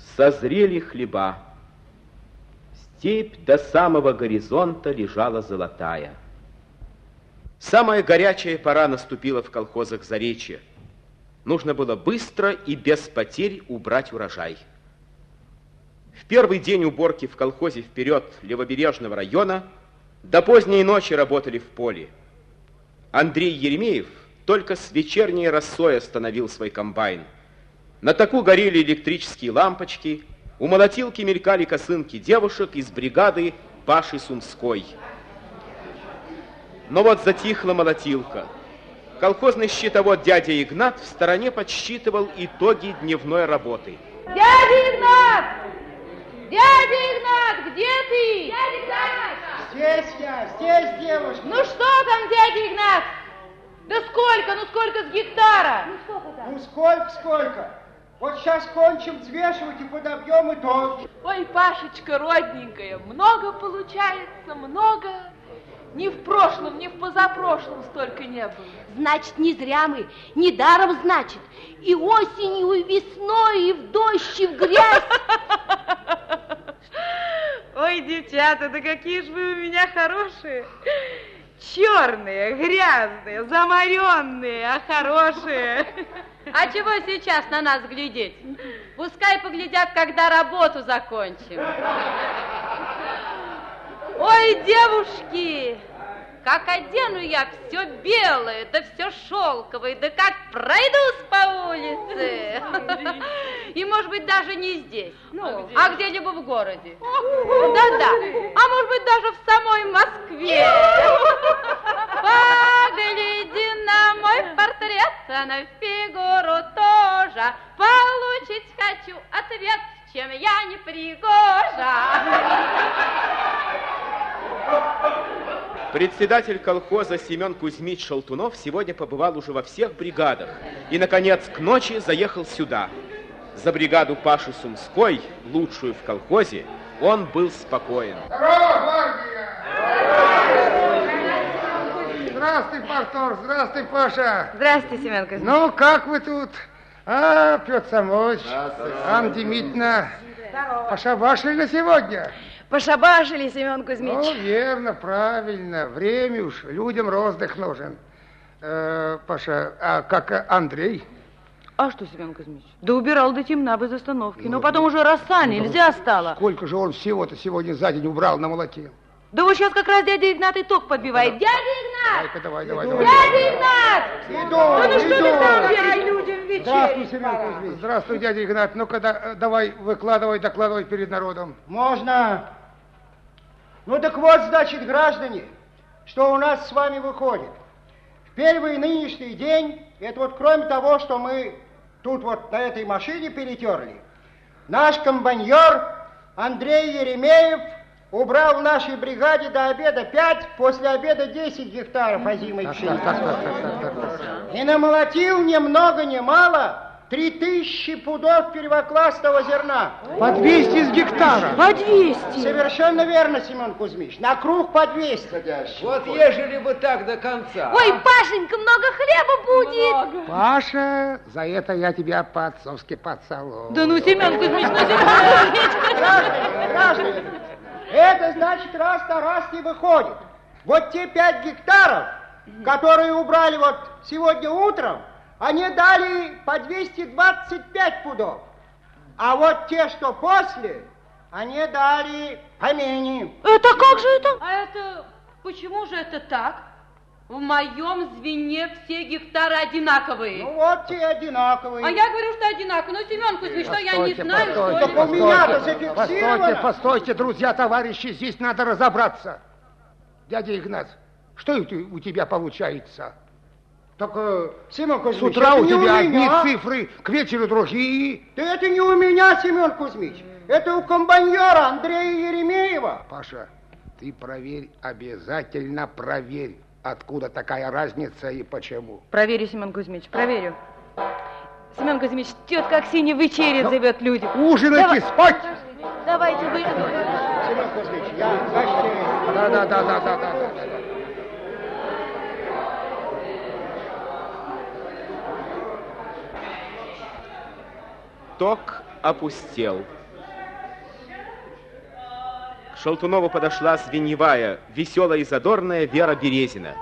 Созрели хлеба. Степь до самого горизонта лежала золотая. Самая горячая пора наступила в колхозах Заречья. Нужно было быстро и без потерь убрать урожай. В первый день уборки в колхозе «Вперед» Левобережного района до поздней ночи работали в поле. Андрей Еремеев только с вечерней росой остановил свой комбайн. На таку горели электрические лампочки, у молотилки мелькали косынки девушек из бригады Паши Сумской. Но вот затихла молотилка. Колхозный счетовод дядя Игнат в стороне подсчитывал итоги дневной работы. Дядя Игнат! Дядя Игнат, где ты? Дядя Игнат! Здесь я, здесь, девушка. Ну что там, дядя Игнат? Да сколько? Ну сколько с гектара? Ну сколько там? Ну сколько? Вот сейчас кончим взвешивать и подобьем итог. Ой, Пашечка, родненькая, много получается, много. Ни в прошлом, ни в позапрошлом столько не было. Значит, не зря мы, недаром, значит. И осенью, и весной, и в дождь, и в грязь. Ой, девчата, да какие же вы у меня хорошие. Черные, грязные, замаренные, а хорошие. А чего сейчас на нас глядеть? Пускай поглядят, когда работу закончим. Ой, девушки, как одену я все белое, да все шелковое, да как пройдусь по улице. И, может быть, даже не здесь, а где-либо в городе. Да-да, а может быть, даже в самой Москве. Погляди на мой портрет, а на фигуру тоже. Получить хочу ответ, чем я не пригожа. Председатель колхоза Семен Кузьмич Шалтунов сегодня побывал уже во всех бригадах и, наконец, к ночи заехал сюда. За бригаду Паши Сумской, лучшую в колхозе, он был спокоен. Здорово, гвардия! Здравствуй, Партор, здравствуй, Паша. Здравствуйте, Семен Кузьмич. Ну, как вы тут? А, Петр Самович, Анна Демидовна, пошабашили на сегодня? Пошабашили, Семен Кузьмич. Ну, верно, правильно. Время уж, людям роздых нужен. Паша, а как Андрей? А что, Семен Кузьмич? Да убирал до темна без остановки. Но потом уже роса нельзя стало. Сколько же он всего-то сегодня за день убрал, намолотил? Да вот сейчас как раз дядя Игнат итог подбивает. Дядя Игнат! Давай. Дядя Игнат! Иду. Да ну что ты там делаешь людям вечерить? Здравствуй, Семен Кузьмич. Здравствуй, дядя Игнат. Ну-ка, давай, докладывай перед народом. Можно. Ну так вот, значит, граждане, что у нас с вами выходит. В первый нынешний день, это вот кроме того, что мы тут вот на этой машине перетерли, наш комбайнер Андрей Еремеев убрал в нашей бригаде до обеда 5, после обеда 10 гектаров озимой пшеницы. И намолотил ни много ни мало 3000 пудов первоклассного зерна. По 200 с гектара. По 200. Совершенно верно, Семен Кузьмич. На круг по 200. Вот ежели бы так до конца. Ой, Пашенька, много хлеба будет. Паша, за это я тебя по-отцовски поцелую. Да ну, Семен Кузьмич, ну, Семен Кузьмич. Граждане, это значит раз на раз не выходит. Вот те 5 гектаров, которые убрали вот сегодня утром, они дали по 225 пудов. А вот те, что после, они дали поменьше. Это как же это? А это, почему же это так? В моем звене все гектары одинаковые. Ну вот те одинаковые. А я говорю, что одинаковые. Ну, Семен Кузьмич, что я не знаю, что ли? Так у меня-то зафиксировано. Постойте, друзья, товарищи, здесь надо разобраться. Дядя Игнат, что это у тебя получается? Так, Семен Кузьмич, С утра это у не тебя меня. одни цифры, к вечеру другие. Да это не у меня, Семен Кузьмич. Это у комбайнера Андрея Еремеева. Паша, ты проверь, обязательно проверь, откуда такая разница и почему. Проверю, Семен Кузьмич, проверю. Семен Кузьмич, тетка Аксинья вечерять зовет людям. Ужинайте, спать! Давайте вы... Семен Кузьмич, я зачем? Да. Ток опустел. Шелтунову подошла звеньевая, веселая и задорная Вера Березина.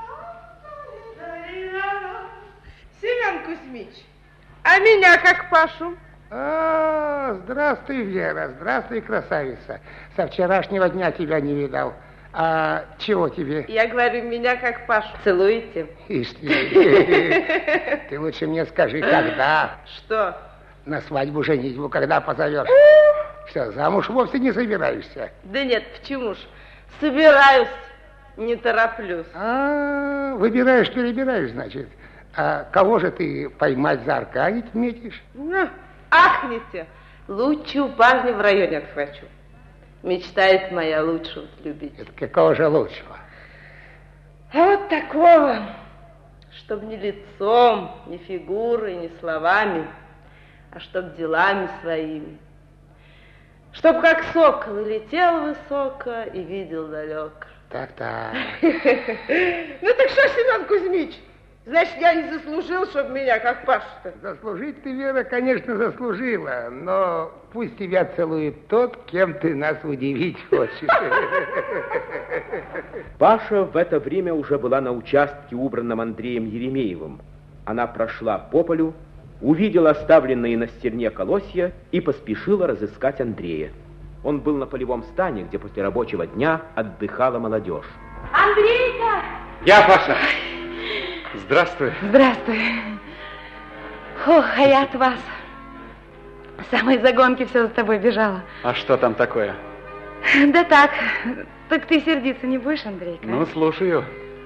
Семен Кузьмич, а меня как Пашу? Здравствуй, Вера, здравствуй, красавица. Со вчерашнего дня тебя не видал. А чего тебе? Я говорю, меня как Пашу. Целуете? Ишь ты. Ты лучше мне скажи, когда? Что? На свадьбу, женитьбу, когда позовешь? Что, замуж вовсе не собираешься? Да нет, почему ж? Собираюсь, не тороплюсь. Выбираешь, перебираешь, значит. А кого же ты поймать за арканить метишь? Ахните, лучшего парня в районе отхвачу. Мечтает моя лучшего любить. Это какого же лучшего? А вот такого, чтоб ни лицом, ни фигурой, ни словами, а чтоб делами своими. Чтоб как сокол и летел высоко и видел далеко. Так-так. Ну так что, Семен Кузьмич, значит, я не заслужил, чтобы меня как Пашу-то? Заслужить ты, Вера, конечно, заслужила, но пусть тебя целует тот, кем ты нас удивить хочешь. Паша в это время уже была на участке, убранном Андреем Еремеевым. Она прошла по полю, увидела оставленные на стерне колосья и поспешила разыскать Андрея. Он был на полевом стане, где после рабочего дня отдыхала молодежь. Андрейка! Я, Паша. Здравствуй. Здравствуй. Ох, а я от вас. С самой загонки все за тобой бежала. А что там такое? Да так. Так ты сердиться не будешь, Андрейка? Ну, слушаю.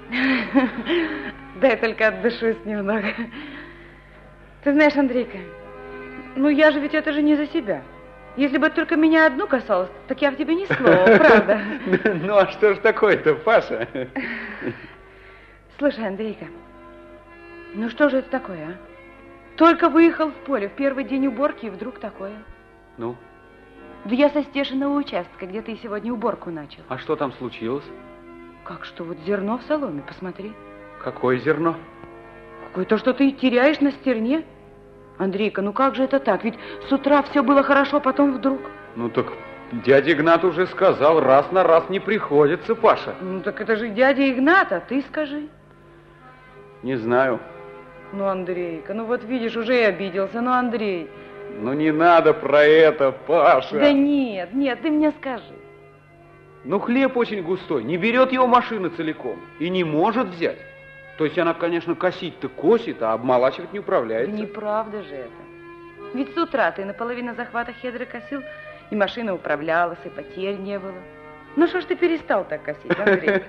Дай только отдышусь немного. Ты знаешь, Андрейка, ну я же ведь это же не за себя. Если бы только меня одну касалось, так я в тебе ни слова, правда? Ну, а что ж такое-то, Паша? Слушай, Андрейка, ну что же это такое, а? Только выехал в поле в первый день уборки, и вдруг такое. Ну? Да я со Стешиного участка, где ты сегодня уборку начал. А что там случилось? Как что, вот зерно в соломе, посмотри. Какое зерно? Какое-то, что ты теряешь на стерне. Андрейка, ну как же это так? Ведь с утра все было хорошо, потом вдруг. Ну так дядя Игнат уже сказал, раз на раз не приходится, Паша. Ну так это же дядя Игнат, а ты скажи. Не знаю. Ну, Андрейка, ну вот видишь, уже и обиделся. Ну, Андрей. Ну не надо про это, Паша. Да нет, нет, ты мне скажи. Ну хлеб очень густой, не берет его машина целиком и не может взять. То есть она, конечно, косить-то косит, а обмолачивать не управляется. Да неправда же это. Ведь с утра ты наполовину захвата хедры косил, и машина управлялась, и потерь не было. Ну что ж ты перестал так косить, Андрей?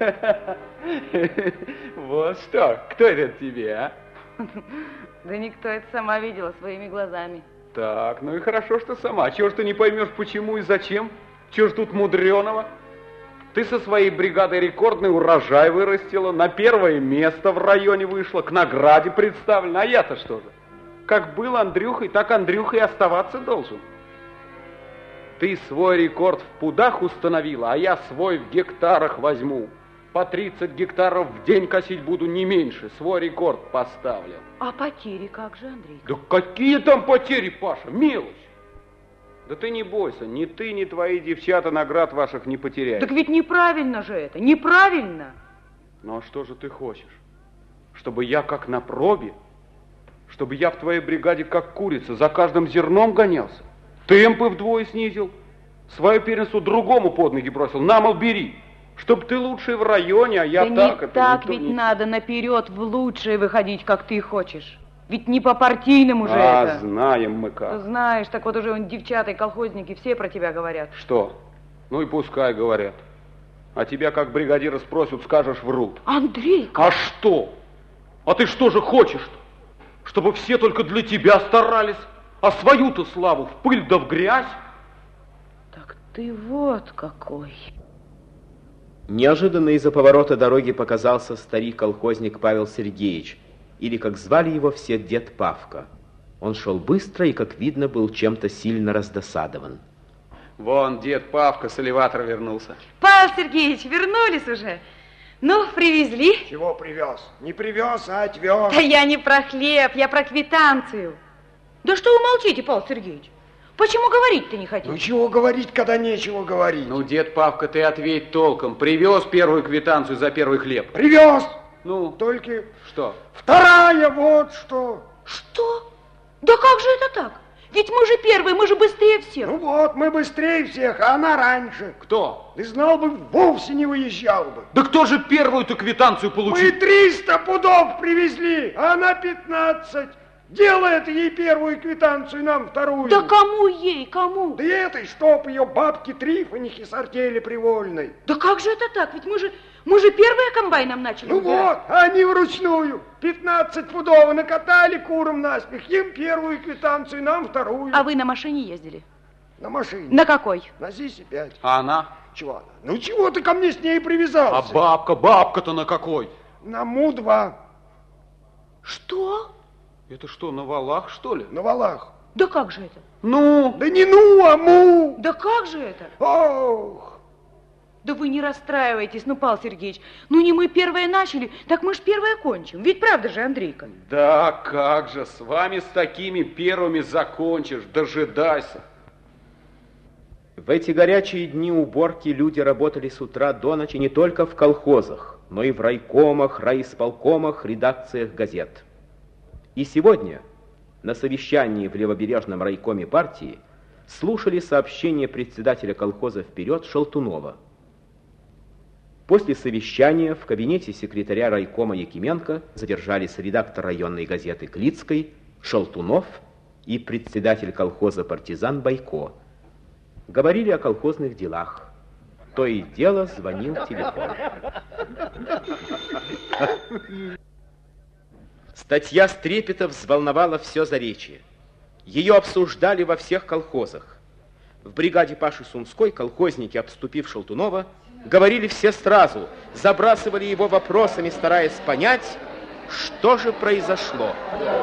Вот что, кто это тебе, а? Да никто, это сама видела своими глазами. Так, ну и хорошо, что сама. Чего ж ты не поймешь, почему и зачем? Чего ж тут мудреного? Ты со своей бригадой рекордный урожай вырастила, на первое место в районе вышла, к награде представлена. А я-то что же? Как был Андрюхой, так Андрюхой и оставаться должен. Ты свой рекорд в пудах установила, а я свой в гектарах возьму. По 30 гектаров в день косить буду не меньше. Свой рекорд поставлю. А потери как же, Андрей? Да какие там потери, Паша? Мелочь. Да ты не бойся, ни ты, ни твои девчата наград ваших не потеряют. Так ведь неправильно же это, неправильно. Ну а что же ты хочешь? Чтобы я как на пробе? Чтобы я в твоей бригаде как курица за каждым зерном гонялся? Темпы вдвое снизил? Свое первенство другому под ноги бросил? На, мол, бери. Чтоб ты лучший в районе, а я да так... не так ведь не... надо наперед в лучшее выходить, как ты хочешь. Ведь не по партийному же это. Знаем мы как. Знаешь, так вот уже он, девчата и колхозники все про тебя говорят. Что? Ну и пускай говорят. А тебя как бригадира спросят, скажешь, врут. Андрей! А что? А ты что же хочешь-то? Чтобы все только для тебя старались, а свою-то славу в пыль да в грязь? Так ты вот какой. Неожиданно из-за поворота дороги показался старик-колхозник Павел Сергеевич, или, как звали его все, дед Павка. Он шел быстро и, как видно, был чем-то сильно раздосадован. Вон дед Павка с элеватора вернулся. Павел Сергеевич, вернулись уже? Ну, привезли? Чего привез? Не привез, а отвез. Да я не про хлеб, я про квитанцию. Да что вы молчите, Павел Сергеевич? Почему говорить-то не хотите? Ну, чего говорить, когда нечего говорить? Ну, дед Павка, ты ответь толком. Привез первую квитанцию за первый хлеб? Привез. Ну? Только... Что? Вторая, вот что. Что? Да как же это так? Ведь мы же первые, мы же быстрее всех. Ну вот, мы быстрее всех, а она раньше. Кто? Ты знал бы, вовсе не выезжал бы. Да кто же первую-то квитанцию получил? Мы 300 пудов привезли, а она 15. Делает ей первую квитанцию, нам вторую. Да кому ей, кому? Да этой, чтоб ее бабки Трифонихи с артели привольной. Да как же это так? Ведь мы же первые комбайном начали. Ну убирать. вот, они вручную. 15 пудов накатали куром наспех. Им первую квитанцию, нам вторую. А вы на машине ездили? На машине. На какой? На ЗИСе-5. А она? Чего она? Ну чего ты ко мне с ней привязался? А бабка-то на какой? На Му-2. Что? Это что, на валах, что ли? На валах. Да как же это? Ну? Да не ну, а му. Да как же это? Ох. Да вы не расстраивайтесь, ну, Павел Сергеевич. Ну, не мы первые начали, так мы ж первые кончим. Ведь правда же, Андрейка? Да, как же, с вами с такими первыми закончишь, дожидайся. В эти горячие дни уборки люди работали с утра до ночи не только в колхозах, но и в райкомах, райисполкомах, редакциях газет. И сегодня на совещании в Левобережном райкоме партии слушали сообщение председателя колхоза «Вперед» Шалтунова. После совещания в кабинете секретаря райкома Якименко задержались редактор районной газеты Клицкой, Шалтунов и председатель колхоза «Партизан» Байко. Говорили о колхозных делах. То и дело звонил телефон. Статья Стрепета взволновала все Заречье. Ее обсуждали во всех колхозах. В бригаде Паши Сумской колхозники, обступив Шалтунова, говорили все сразу, забрасывали его вопросами, стараясь понять, что же произошло.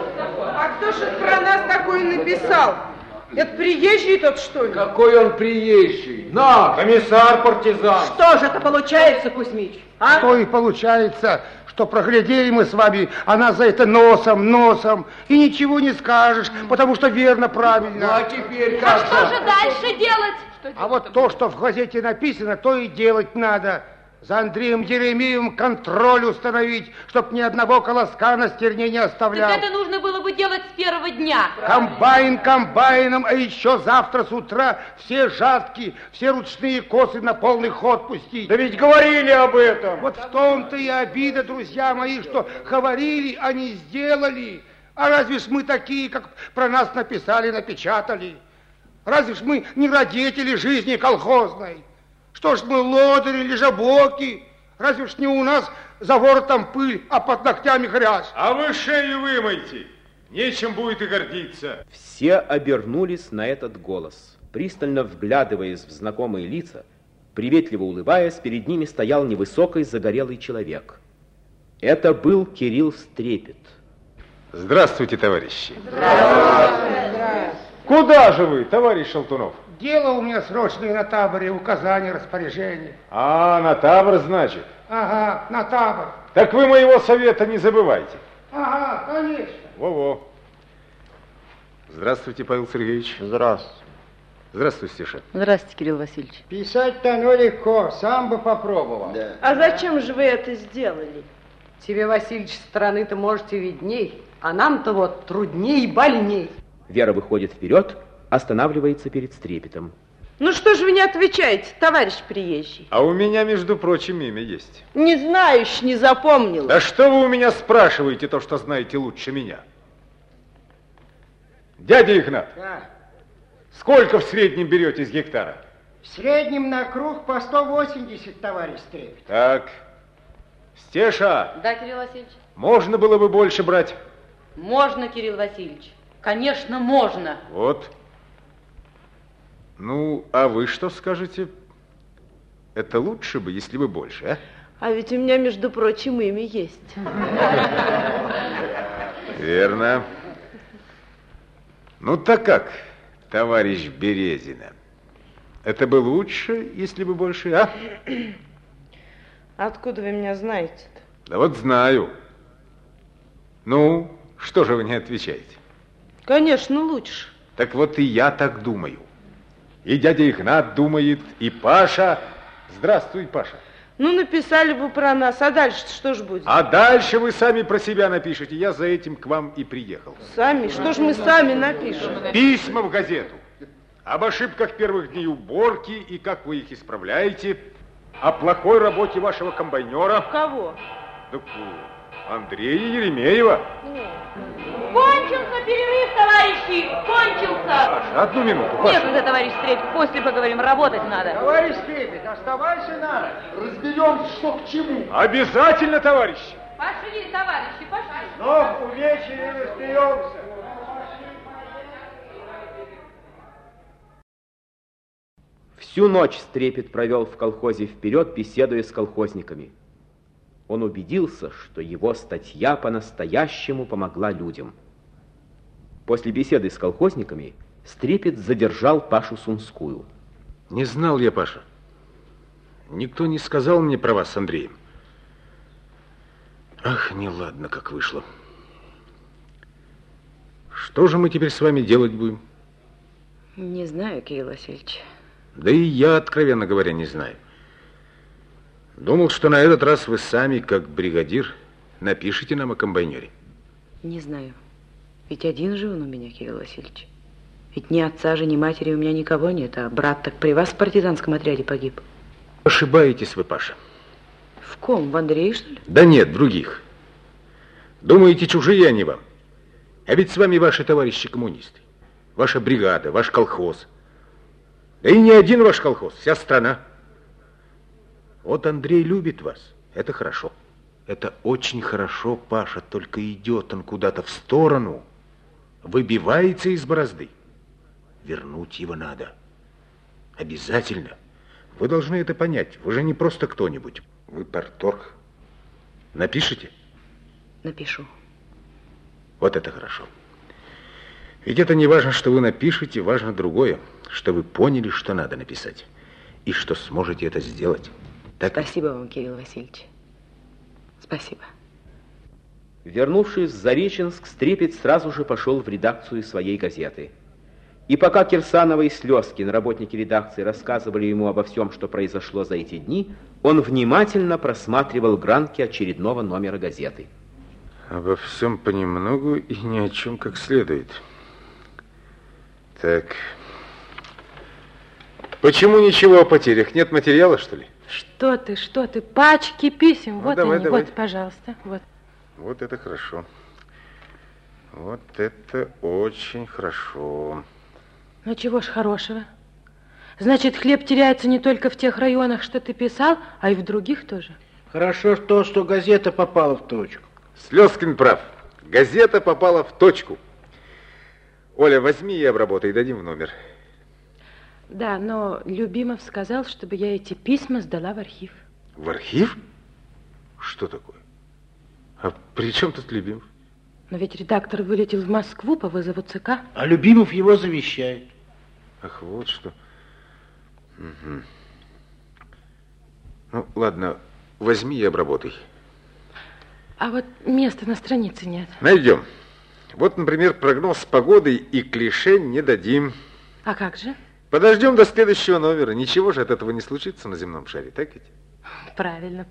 А кто же про нас такое написал? Это приезжий тот, что ли? Какой он приезжий? Наш! Комиссар-партизан! Что же это получается, Кузьмич? А? Что и получается, что проглядели мы с вами, она за это носом, и ничего не скажешь, потому что верно, правильно. Ну, а теперь А как что же дальше делать? А вот то, что в газете написано, то и делать надо. За Андреем Еремеевым контроль установить, чтоб ни одного колоска на стерне не оставлял. Так это нужно было бы делать с первого дня. Комбайн комбайном, а еще завтра с утра все жатки, все ручные косы на полный ход пустить. Да ведь говорили об этом. Вот в том-то и обида, друзья мои, что говорили, а не сделали. А разве ж мы такие, как про нас написали, напечатали? Разве ж мы не родители жизни колхозной? Что ж мы лодыри или жабоки? Разве ж не у нас за воротом пыль, а под ногтями грязь? А вы шею вымойте, нечем будет и гордиться. Все обернулись на этот голос. Пристально вглядываясь в знакомые лица, приветливо улыбаясь, перед ними стоял невысокий загорелый человек. Это был Кирилл Стрепет. Здравствуйте, товарищи. Здравствуйте. Куда же вы, товарищ Шалтунов? Дело у меня срочное на таборе, указания, распоряжения. А, на табор, значит? Ага, на табор. Так вы моего совета не забывайте. Ага, конечно. Во-во. Здравствуйте, Павел Сергеевич. Здравствуйте. Здравствуй, Стеша. Здравствуйте, Кирилл Васильевич. Писать-то оно легко, сам бы попробовал. Да. А зачем же вы это сделали? Тебе, Васильевич, стороны-то можете видней, а нам-то вот трудней и больней. Вера выходит вперед, останавливается перед Стрепетом. Ну что же вы не отвечаете, товарищ приезжий? А у меня, между прочим, имя есть. Не знаю, еще не запомнила. Да что вы у меня спрашиваете то, что знаете лучше меня? Дядя Игнат, сколько в среднем берете с гектара? В среднем на круг по 180, товарищ Стрепет. Так, Стеша, Да, Кирилл Васильевич? можно было бы больше брать? Можно, Кирилл Васильевич. Конечно, можно. Вот. Ну, а вы что скажете? Это лучше бы, если бы больше, а? А ведь у меня, между прочим, имя есть. Верно. Ну, так как, товарищ Березина? Это бы лучше, если бы больше, а? Откуда вы меня знаете-то? Да вот знаю. Ну, что же вы не отвечаете? Конечно, лучше. Так вот и я так думаю. И дядя Игнат думает, и Паша. Здравствуй, Паша. Ну, написали бы про нас, а дальше что ж будет? А дальше вы сами про себя напишите. Я за этим к вам и приехал. Сами? Что ж мы сами напишем? Письма в газету. Об ошибках первых дней уборки и как вы их исправляете. О плохой работе вашего комбайнера. Кого? Так, Андрея Еремеева. Кончился перерыв, товарищи! Кончился! Паша, одну минуту, Паша. Некогда, товарищ Стрепет, после поговорим, работать надо. Товарищ Стрепет, оставайся надо. Разберемся, что к чему. Обязательно, товарищи. Пошли, товарищи, пошли. Но увечерили, разберемся. Всю ночь Стрепет провел в колхозе «Вперед», беседуя с колхозниками. Он убедился, что его статья по-настоящему помогла людям. После беседы с колхозниками Стрепет задержал Пашу Сумскую. Не знал я, Паша. Никто не сказал мне про вас с Андреем. Ах, неладно, как вышло. Что же мы теперь с вами делать будем? Не знаю, Кирилл Васильевич. Да и я, откровенно говоря, не знаю. Думал, что на этот раз вы сами, как бригадир, напишите нам о комбайнере. Не знаю. Ведь один же он у меня, Кирилл Васильевич. Ведь ни отца же, ни матери у меня никого нет, а брат так при вас в партизанском отряде погиб. Ошибаетесь вы, Паша. В ком? В Андрее, что ли? Да нет, других. Думаете, чужие они вам? А ведь с вами ваши товарищи-коммунисты. Ваша бригада, ваш колхоз. Да и не один ваш колхоз, вся страна. Вот Андрей любит вас. Это хорошо. Это очень хорошо, Паша, только идет он куда-то в сторону, выбивается из борозды. Вернуть его надо. Обязательно. Вы должны это понять. Вы же не просто кто-нибудь. Вы парторг. Напишите? Напишу. Вот это хорошо. Ведь это не важно, что вы напишете, важно другое, что вы поняли, что надо написать, и что сможете это сделать. Так? Спасибо вам, Кирилл Васильевич. Спасибо. Вернувшись в Зареченск, Стрепет сразу же пошел в редакцию своей газеты. И пока Кирсанова и Слезкин, работники редакции, рассказывали ему обо всем, что произошло за эти дни, он внимательно просматривал гранки очередного номера газеты. Обо всем понемногу и ни о чем как следует. Так. Почему ничего о потерях? Нет материала, что ли? Что ты? Пачки писем. Ну, вот давай, они, давай. вот, пожалуйста. Вот. Вот это хорошо. Вот это очень хорошо. Ну, чего ж хорошего? Значит, хлеб теряется не только в тех районах, что ты писал, а и в других тоже. Хорошо то, что газета попала в точку. Слезкин прав. Газета попала в точку. Оля, возьми и обработай, дадим в номер. Да, но Любимов сказал, чтобы я эти письма сдала в архив. В архив? Что такое? А при чем тут Любимов? Но ведь редактор вылетел в Москву по вызову ЦК. А Любимов его завещает. Ах, вот что. Угу. Ну, ладно, возьми и обработай. А вот места на странице нет. Найдем. Вот, например, прогноз погоды и клише не дадим. А как же? Подождем до следующего номера. Ничего же от этого не случится на земном шаре, так ведь? Правильно.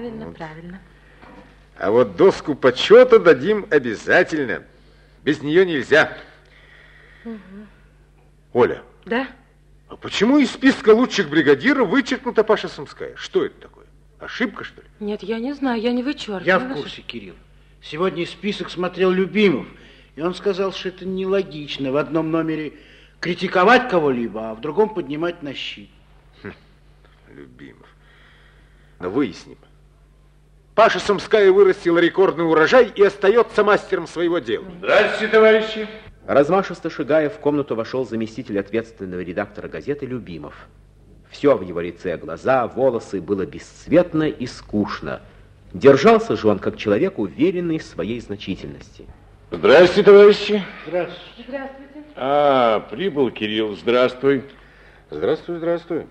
А вот доску почета дадим обязательно. Без нее нельзя. Угу. Оля. Да? А почему из списка лучших бригадиров вычеркнута Паша Сумская? Что это такое? Ошибка, что ли? Нет, я не знаю, я не вычеркиваю. Я в курсе, Кирилл. Сегодня список смотрел Любимов, и он сказал, что это нелогично в одном номере критиковать кого-либо, а в другом поднимать на щит. Любимов. Но выясним. Паша Сумская вырастила рекордный урожай и остается мастером своего дела. Здравствуйте, товарищи. Размашисто шагая, в комнату вошел заместитель ответственного редактора газеты Любимов. Все в его лице, глаза, волосы, было бесцветно и скучно. Держался же он как человек, уверенный в своей значительности. Здравствуйте, товарищи. Здравствуйте. Здравствуйте. Прибыл Кирилл. Здравствуй. Здравствуй.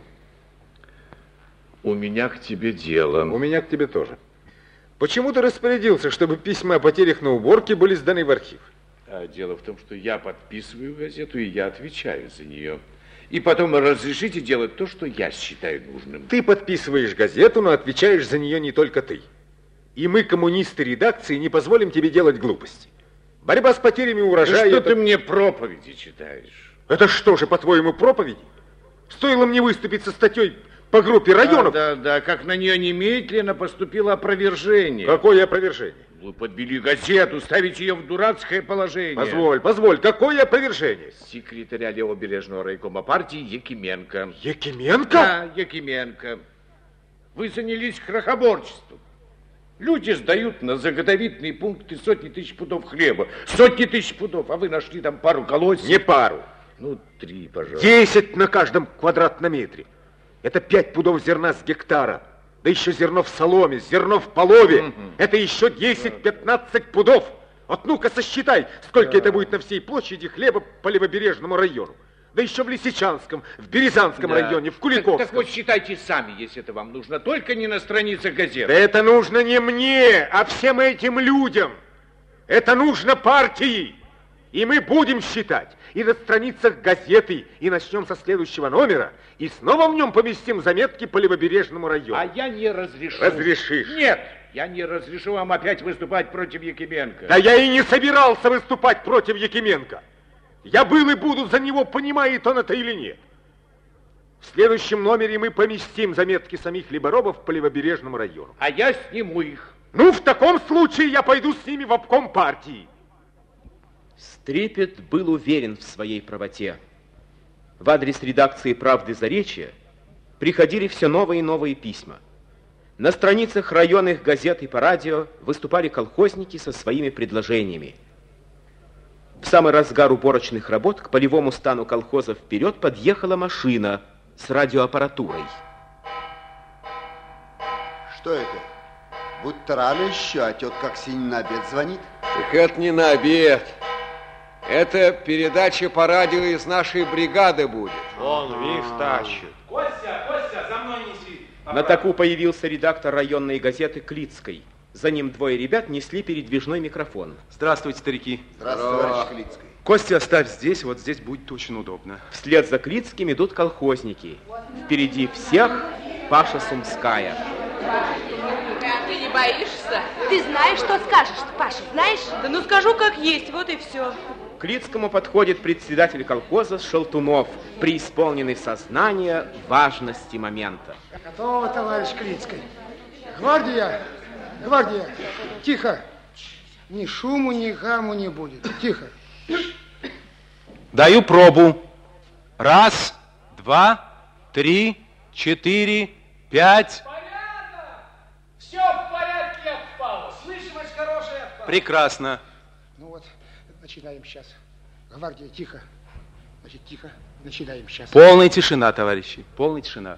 У меня к тебе дело. У меня к тебе тоже. Почему ты распорядился, чтобы письма о потерях на уборке были сданы в архив? Дело в том, что я подписываю газету, и я отвечаю за нее. И потом разрешите делать то, что я считаю нужным. Ты подписываешь газету, но отвечаешь за нее не только ты. И мы, коммунисты редакции, не позволим тебе делать глупости. Борьба с потерями урожая... Что ты мне проповеди читаешь? Это что же, по-твоему, проповеди? Стоило мне выступить со статьей по группе районов... Да, как на нее немедленно поступило опровержение. Какое опровержение? Вы подвели газету, ставите ее в дурацкое положение. Позволь, какое опровержение? Секретаря Левобережного райкома партии Якименко. Якименко? Да, Якименко. Вы занялись крохоборчеством. Люди сдают на заготовительные пункты сотни тысяч пудов хлеба. Сотни тысяч пудов, а вы нашли там пару колосьев. Не пару. 3, пожалуйста. 10 на каждом квадратном метре. Это 5 пудов зерна с гектара. Да еще зерно в соломе, зерно в полове. Это еще 10-15 пудов. Вот ну-ка сосчитай, сколько это будет на всей площади хлеба по Левобережному району. Да еще в Лисичанском, в Березанском районе, в Куликовском. Так вот считайте сами, если это вам нужно. Только не на страницах газет. Да это нужно не мне, а всем этим людям. Это нужно партии. И мы будем считать и на страницах газеты, и начнем со следующего номера, и снова в нем поместим заметки по Левобережному району. А я не разрешу. Разрешишь? Нет, я не разрешу вам опять выступать против Якименко. Да я и не собирался выступать против Якименко. Я был и буду за него, понимает он это или нет. В следующем номере мы поместим заметки самих либоробов по Левобережному району. А я сниму их. Ну, в таком случае я пойду с ними в обком партии. Стрепет был уверен в своей правоте. В адрес редакции «Правды Заречья» приходили все новые и новые письма. На страницах районных газет и по радио выступали колхозники со своими предложениями. В самый разгар уборочных работ к полевому стану колхоза «Вперед» подъехала машина с радиоаппаратурой. Что это? Будто рано еще, а тетка Ксения на обед звонит. Так это не на обед. Это передача по радио из нашей бригады будет. Он вих тащит. Костя, за мной неси. На таку появился редактор районной газеты Клицкой. За ним двое ребят несли передвижной микрофон. Здравствуйте, старики. Здравствуй, товарищ Клицкий. Костя, оставь здесь, вот здесь будет очень удобно. Вслед за Клицким идут колхозники. Впереди всех Паша Сумская. Ты не боишься? Ты знаешь, что скажешь, Паша, знаешь? Да ну скажу, как есть, вот и все. К Клицкому подходит председатель колхоза Шелтунов, преисполненный сознания важности момента. Готово, товарищ Клицкий. Гвардия, тихо. Ни шуму, ни гаму не будет. Тихо. Даю пробу. 1, 2, 3, 4, 5. Все в порядке, Павел. Слышимость хорошая. Прекрасно. Ну вот, начинаем сейчас. Гвардия, тихо. Значит, тихо. Начинаем сейчас. Полная тишина, товарищи. Полная тишина.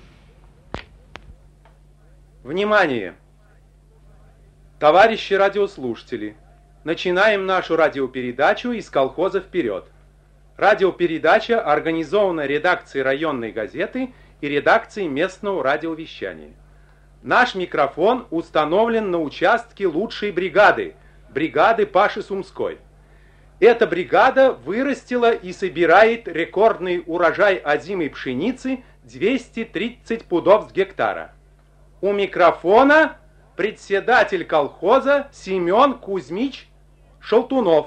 Внимание! Товарищи радиослушатели, начинаем нашу радиопередачу из колхоза «Вперед». Радиопередача организована редакцией районной газеты и редакцией местного радиовещания. Наш микрофон установлен на участке лучшей бригады, бригады Паши Сумской. Эта бригада вырастила и собирает рекордный урожай озимой пшеницы 230 пудов с гектара. У микрофона председатель колхоза Семен Кузьмич Шелтунов.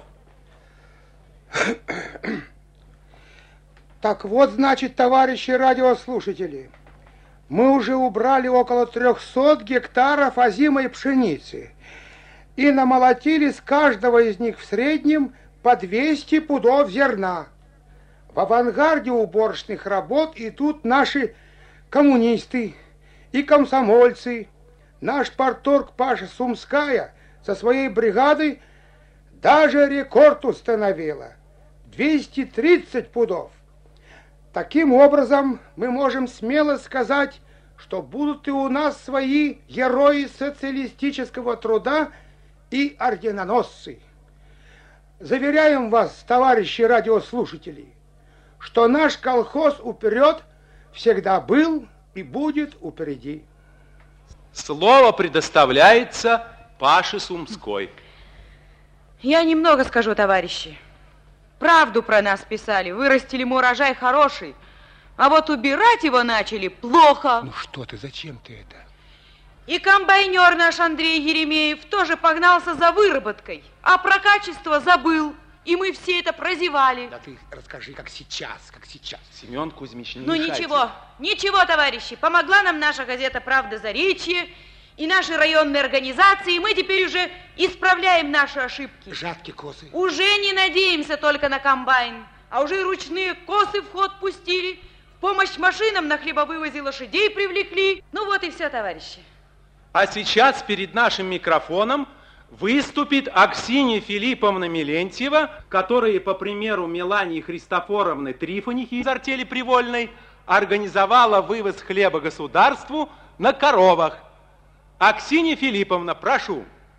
Так вот, значит, товарищи радиослушатели, мы уже убрали около 300 гектаров озимой пшеницы и намолотили с каждого из них в среднем по 200 пудов зерна. В авангарде уборочных работ идут наши коммунисты и комсомольцы. Наш парторг Паша Сумская со своей бригадой даже рекорд установила. 230 пудов. Таким образом, мы можем смело сказать, что будут и у нас свои герои социалистического труда и орденоносцы. Заверяем вас, товарищи радиослушатели, что наш колхоз «Вперед» всегда был и будет впереди. Слово предоставляется Паше Сумской. Я немного скажу, товарищи. Правду про нас писали, вырастили мы урожай хороший, а вот убирать его начали плохо. Ну что ты, зачем ты это? И комбайнер наш Андрей Еремеев тоже погнался за выработкой, а про качество забыл. И мы все это прозевали. Да ты расскажи, как сейчас. Семен Кузьмич, не Ну мешайте. ничего, товарищи. Помогла нам наша газета «Правда Заречье» и наши районные организации. И мы теперь уже исправляем наши ошибки. Жатки, косы. Уже не надеемся только на комбайн, а уже и ручные косы в ход пустили. В помощь машинам на хлебовывозе лошадей привлекли. Ну вот и все, товарищи. А сейчас перед нашим микрофоном выступит Аксинья Филипповна Мелентьева, которая, по примеру Мелании Христофоровны Трифонихи из артели Привольной, организовала вывоз хлеба государству на коровах. Аксинья Филипповна, прошу.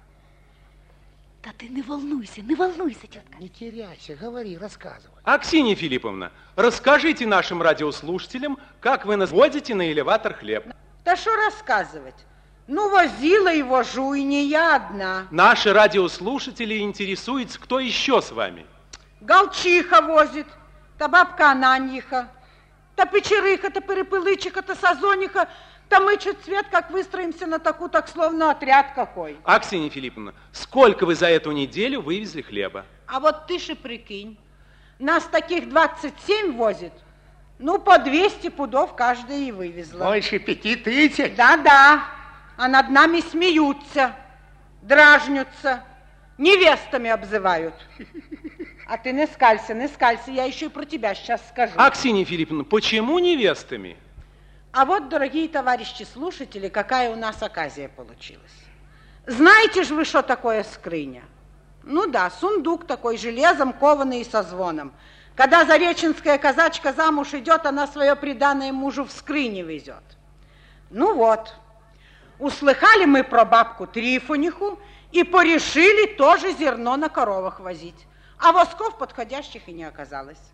Да ты не волнуйся, тетка. Не теряйся, говори, рассказывай. Аксинья Филипповна, расскажите нашим радиослушателям, как вы наводите на элеватор хлеб. Да что рассказывать? Ну, возила его жу, и не я одна. Наши радиослушатели интересуются, кто еще с вами. Галчиха возит, та бабка Ананьиха, та Печерыха, та Перепылычиха, та Сазониха, та мы чуть свет, как выстроимся на таку, так словно отряд какой. Аксинья Филипповна, сколько вы за эту неделю вывезли хлеба? А вот ты же прикинь, нас таких 27 возит, ну, по 200 пудов каждая и вывезла. Больше 5000? Да-да. А над нами смеются, дражнются, невестами обзывают. А ты не скалься, я еще и про тебя сейчас скажу. Аксинья Филипповна, почему невестами? А вот, дорогие товарищи слушатели, какая у нас оказия получилась. Знаете же вы, что такое скрыня? Ну да, сундук такой, железом кованый и со звоном. Когда зареченская казачка замуж идет, она свое приданое мужу в скрыне везет. Ну вот. Услыхали мы про бабку Трифониху и порешили тоже зерно на коровах возить. А восков подходящих и не оказалось.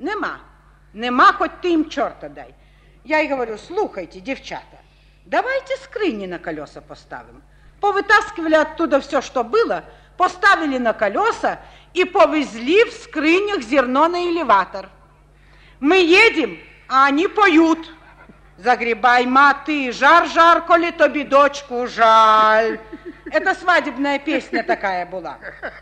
Нема, хоть ты им черта дай. Я и говорю, слухайте, девчата, давайте скрыни на колеса поставим. Повытаскивали оттуда все, что было, поставили на колеса и повезли в скрынях зерно на элеватор. Мы едем, а они поют. Загребай, маты, жар, коли тобі дочку жаль. Это свадебная песня такая была.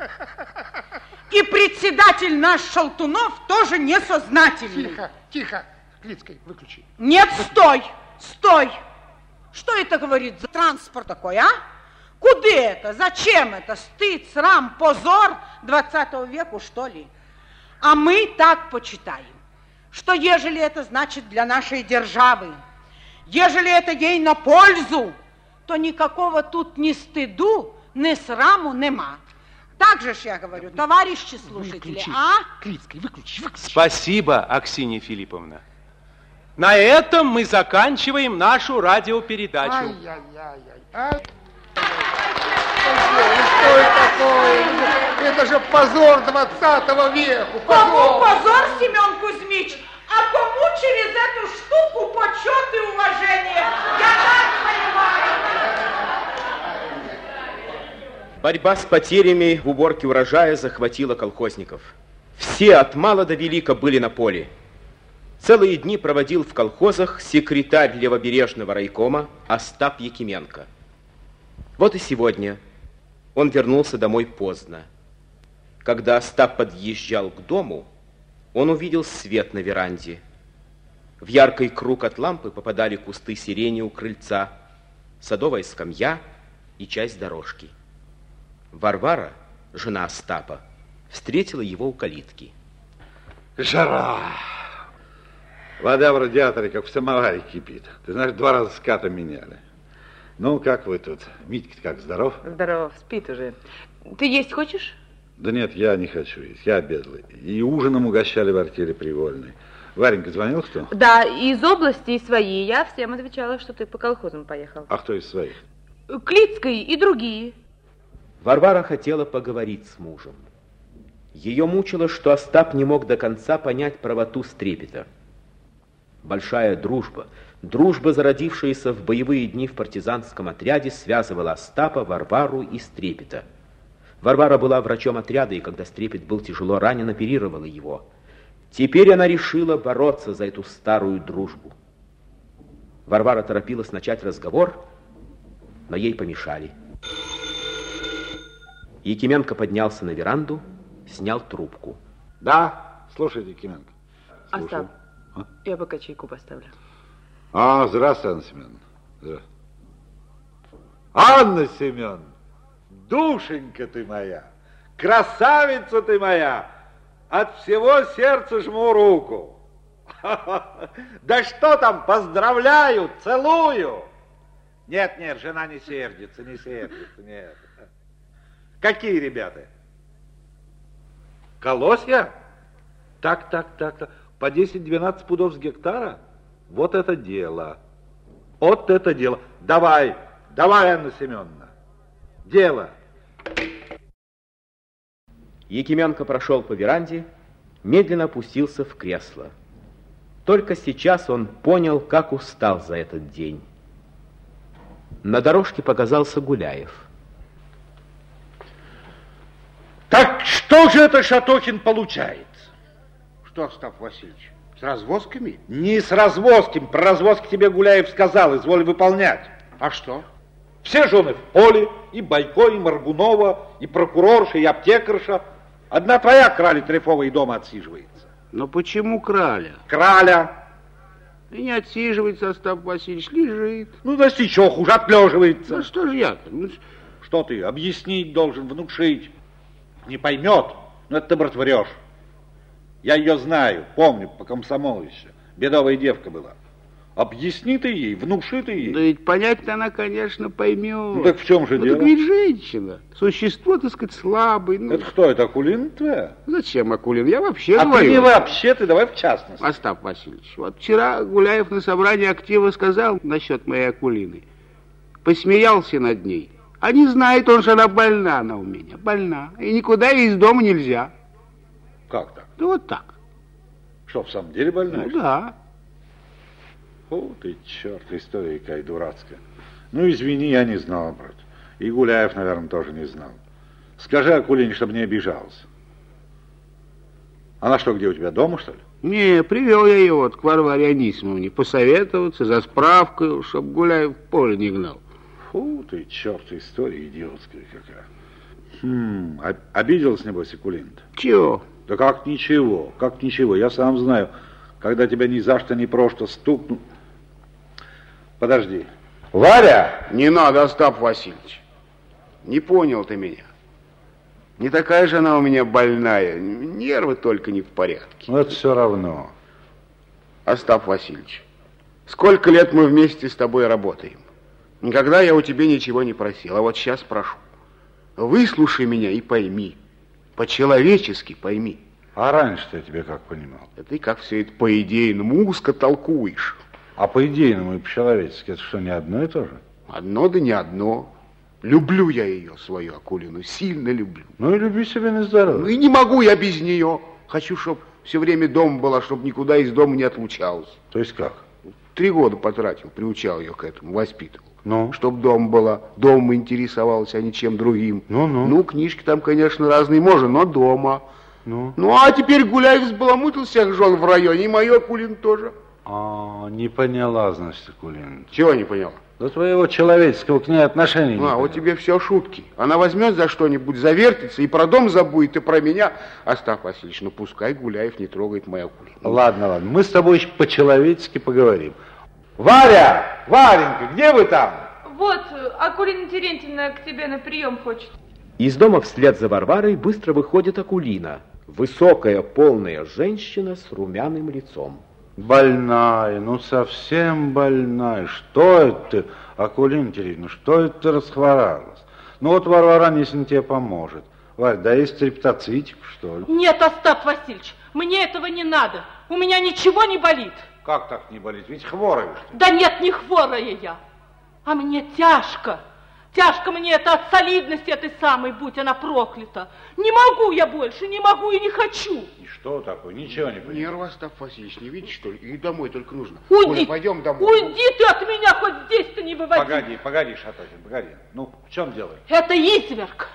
И председатель наш Шалтунов тоже несознательный. Тихо, Клицкой, выключи. Нет, стой. Что это говорит за транспорт такой, а? Куда это? Зачем это? Стыд, срам, позор 20 веку, что ли? А мы так почитаем, что ежели это значит для нашей державы, ежели это ей на пользу, то никакого тут ни стыду, ни сраму нема. Так же ж я говорю, товарищи слушатели, Клицкой, выключи. Спасибо, Аксинья Филипповна. На этом мы заканчиваем нашу радиопередачу. Ай-яй-яй-яй. Что это такое? Это же позор 20 века. Кому позор, Семен Кузьмич? А кому через эту штуку почет и уважение? Я так понимаю. Борьба с потерями в уборке урожая захватила колхозников. Все от мала до велика были на поле. Целые дни проводил в колхозах секретарь Левобережного райкома Остап Якименко. Вот и сегодня он вернулся домой поздно. Когда Остап подъезжал к дому, он увидел свет на веранде. В яркий круг от лампы попадали кусты сирени у крыльца, садовая скамья и часть дорожки. Варвара, жена Остапа, встретила его у калитки. Жара! Вода в радиаторе, как в самоваре, кипит. Ты знаешь, 2 раза ската меняли. Ну, как вы тут? Митька как, здоров? Здоров, спит уже. Ты есть хочешь? Да нет, я не хочу есть, я обедал. И ужином угощали в артели Привольной. Варенька, звонил кто? Да, из области и свои. Я всем отвечала, что ты по колхозам поехал. А кто из своих? Клицкой и другие. Варвара хотела поговорить с мужем. Ее мучило, что Остап не мог до конца понять правоту Стрепета. Большая дружба, зародившаяся в боевые дни в партизанском отряде, связывала Остапа, Варвару и Стрепета. Варвара была врачом отряда, и когда Стрепет был тяжело ранен, оперировала его. Теперь она решила бороться за эту старую дружбу. Варвара торопилась начать разговор, но ей помешали. Якименко поднялся на веранду, снял трубку. Да, слушайте, Якименко. Остап, я пока чайку поставлю. Здравствуй, Анна Семеновна. Здравствуй. Анна Семеновна, душенька ты моя, красавица ты моя, от всего сердца жму руку. Да что там, поздравляю, целую. Нет, жена не сердится, нет. Какие ребята? Колосья? Так. По 10-12 пудов с гектара? Вот это дело. Давай, Анна Семеновна. Дело. Якименко прошел по веранде, медленно опустился в кресло. Только сейчас он понял, как устал за этот день. На дорожке показался Гуляев. Так что же это Шатохин получает? Что, Остап Васильевич, с развозками? Не с развозками. Про развозки тебе Гуляев сказал, изволь выполнять. А что? Все жены в поле, и Байко, и Моргунова, и прокурорша, и аптекарша. Одна твоя Краля Трефова и дома отсиживается. Но почему Краля? Краля. И не отсиживается, Остап Васильевич, лежит. Значит, еще хуже, отлеживается. Ну, что же я-то? Что ты, объяснить должен, внушить. Не поймет, но это ты, брат, врешь. Я ее знаю, помню, по комсомолу еще. Бедовая девка была. Объясни ты ей, внуши ты ей. Да ведь понять-то она, конечно, поймет. Ну так в чем же дело? Так ведь женщина. Существо, так сказать, слабое. Это кто, это Акулина твоя? Зачем Акулин? Я вообще говорю. Ты не вообще, ты давай в частности. Остап Васильевич, вот вчера Гуляев на собрании актива сказал насчет моей Акулины. Посмеялся над ней. А не знает он, что она больна, у меня, больна. И никуда ей из дома нельзя. Как так? Да вот так. Что, в самом деле больная? Ну да. О, ты черт, история какая дурацкая. Ну, извини, я не знал, брат. И Гуляев, наверное, тоже не знал. Скажи Акулине, чтобы не обижался. Она что, где у тебя, дома, что ли? Не, привел я ее вот к Варваре Анисимовне посоветоваться за справкой, чтобы Гуляев в поле не гнал. Фу ты, черт, история идиотская какая. Обиделась, небось, Акулина-то? Чего? Да как ничего, я сам знаю, когда тебя ни за что, ни просто стукнут. Подожди. Варя! Не надо, Остап Васильевич. Не понял ты меня. Не такая же она у меня больная, нервы только не в порядке. Ну, это все равно. Остап Васильевич, сколько лет мы вместе с тобой работаем? Никогда я у тебя ничего не просил, а вот сейчас прошу. Выслушай меня и пойми. По-человечески пойми. А раньше-то я тебя как понимал? А ты как все это по-идейному узко толкуешь. А по-идейному и по-человечески это что, не одно и то же? Одно да не одно. Люблю я ее, свою Акулину, сильно люблю. Ну и люби себе на здоровье. Ну и не могу я без нее. Хочу, чтобы все время дома была, чтобы никуда из дома не отлучалась. То есть как? 3 года потратил, приучал ее к этому, воспитывал. Ну? Чтоб дома была, дома интересовалась, а не чем другим. Ну, книжки там, конечно, разные можно, но дома. Ну, а теперь Гуляев взбаламутил всех жен в районе, и мою Акулину тоже. Не поняла, значит, Акулина. Чего не поняла? До твоего человеческого к ней отношения не вот тебе все шутки. Она возьмет за что-нибудь, завертится, и про дом забудет, и про меня. Остап Васильевич, пускай Гуляев не трогает мою Акулину. Ладно, мы с тобой еще по-человечески поговорим. Варя! Варенька, где вы там? Вот, Акулина Терентьевна к тебе на прием хочет. Из дома вслед за Варварой быстро выходит Акулина. Высокая, полная женщина с румяным лицом. Больная, совсем больная. Что это, Акулина Терентьевна, что это ты расхворалась? Вот Варвара Анисимовна тебе поможет. Варь, да есть стрептоцитик, что ли? Нет, Остап Васильевич, мне этого не надо. У меня ничего не болит. Как так не болит? Ведь хворая, что ли? Да нет, не хворая я. А мне тяжко. Тяжко мне это от солидности этой самой, будь она проклята. Не могу я больше, не могу и не хочу. И что такое? Ничего не понимаю. Нервы, Остап Васильевич, не видишь, что ли? И домой только нужно. Уйди, Оля, пойдем домой. Уйди ты от меня, хоть здесь-то не выводи. Погоди, Шатохин, погоди. В чем дело? Это изверг.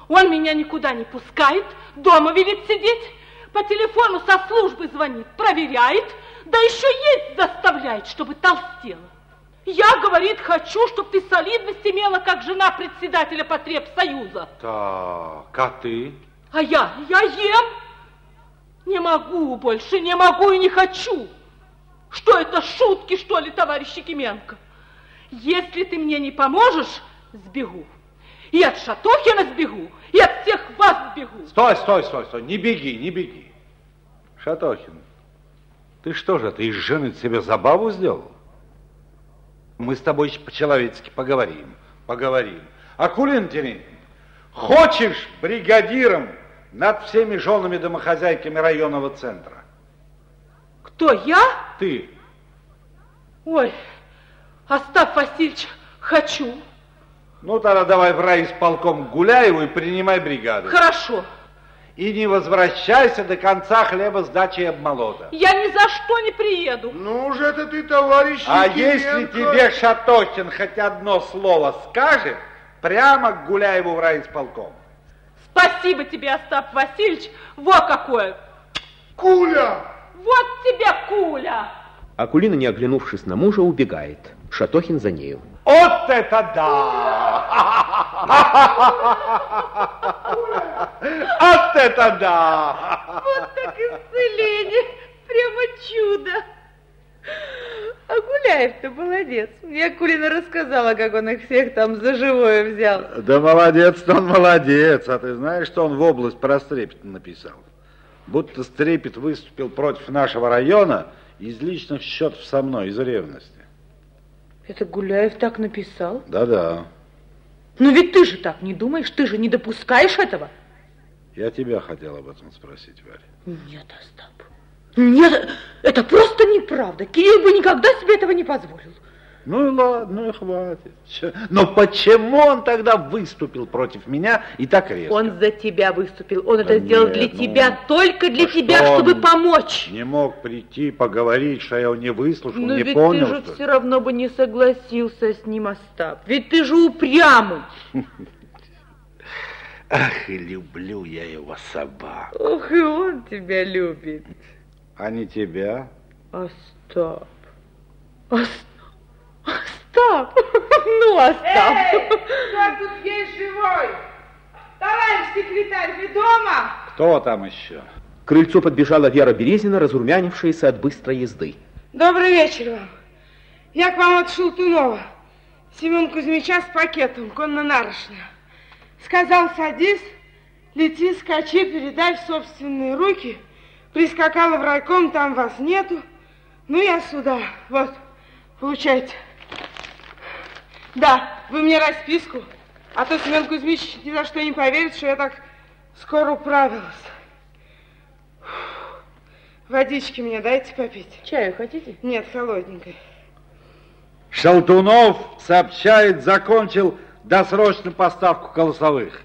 Он меня никуда не пускает, дома велит сидеть, по телефону со службы звонит, проверяет, да еще есть заставляет, чтобы толстела. Я, говорит, хочу, чтобы ты солидность имела, как жена председателя потребсоюза. Так, а ты? А я ем. Не могу больше, не могу и не хочу. Что это, шутки, что ли, товарищ Якименко? Если ты мне не поможешь, сбегу. И от Шатохина сбегу, и от всех вас сбегу. Стой, не беги. Шатохин, ты что же, ты из жены себе забаву сделал? Мы с тобой еще по-человечески поговорим. Акулина Терентьевна, хочешь бригадиром над всеми женами домохозяйками районного центра? Кто, я? Ты. Ой, Остап Васильевич, хочу. Ну, тогда давай в райисполком к Гуляеву и принимай бригаду. Хорошо. И не возвращайся до конца хлеба, сдачи и обмолота. Я ни за что не приеду. Ну уж это ты, товарищ А Якименко. если тебе Шатохин хоть одно слово скажет, прямо к Гуляеву в райисполком. Спасибо тебе, Остап Васильевич. Во какое. Куля! Вот тебе куля. Акулина, не оглянувшись на мужа, убегает. Шатохин за нею. Вот это да! Вот это да! Вот так исцеление. Прямо чудо. А Гуляев-то молодец. Мне Акулина рассказала, как он их всех там за живое взял. Да молодец-то он молодец. А ты знаешь, что он в область про Стрепета написал? Будто Стрепет выступил против нашего района из личных счетов со мной, из ревности. Это Гуляев так написал? Да-да. Но ведь ты же так не думаешь, ты же не допускаешь этого. Я тебя хотел об этом спросить, Варя. Нет, Остап. Нет, это просто неправда. Кирилл бы никогда себе этого не позволил. Ну и ладно, ну и хватит. Но почему он тогда выступил против меня и так резко? Он за тебя выступил. Он это сделал для тебя, только для тебя, что чтобы он помочь. Не мог прийти, поговорить, что я его не выслушал, Но не ведь понял. ты же все равно бы не согласился с ним, Остап. Ведь ты же упрямый. Ах, и люблю я его собаку. Ох, и он тебя любит. А не тебя? Остап. Остап. Ну, Остап. Кто тут есть живой? Товарищ секретарь, вы дома? Кто там еще? К крыльцу подбежала Вера Березина, разрумянившаяся от быстрой езды. Добрый вечер вам. Я к вам от Шелтунова. Семен Кузьмича с пакетом, конно-нарочно. Сказал, садись, лети, скачи, передай в собственные руки. Прискакала в райком, там вас нету. Ну, я сюда. Вот, получайте. Да, вы мне расписку. А то Семен Кузьмич ни за что не поверит, что я так скоро управилась. Водички мне дайте попить. Чаю хотите? Нет, холодненькой. Шелтунов сообщает, закончил досрочную поставку колосовых.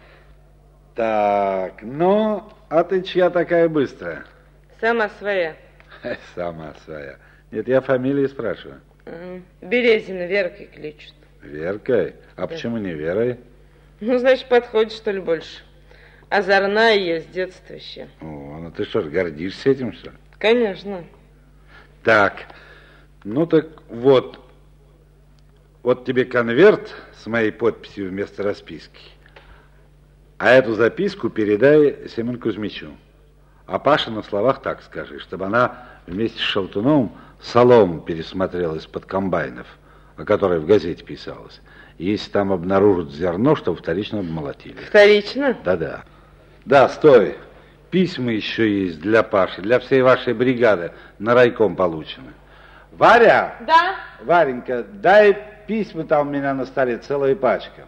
Так, ну, а ты чья такая быстрая? Сама своя. Сама своя. Нет, я фамилии спрашиваю. Березина Веркой кличут. Веркой? А почему не Верой? Ну, значит, подходит, что ли, больше. Озорная я с детства еще. О, ну ты что ж, гордишься этим, что ли? Конечно. Так, ну так вот. Вот тебе конверт с моей подписью вместо расписки. А эту записку передай Семену Кузьмичу. А Паше на словах так скажи, чтобы она вместе с Шелтуновым солому пересмотрела из-под комбайнов, о которой в газете писалось. И если там обнаружат зерно, чтобы вторично обмолотили. Вторично? Да-да. Да, стой. Письма еще есть для Паши, для всей вашей бригады на райком получены. Варя! Да? Варенька, дай письма, там у меня на столе целая пачка.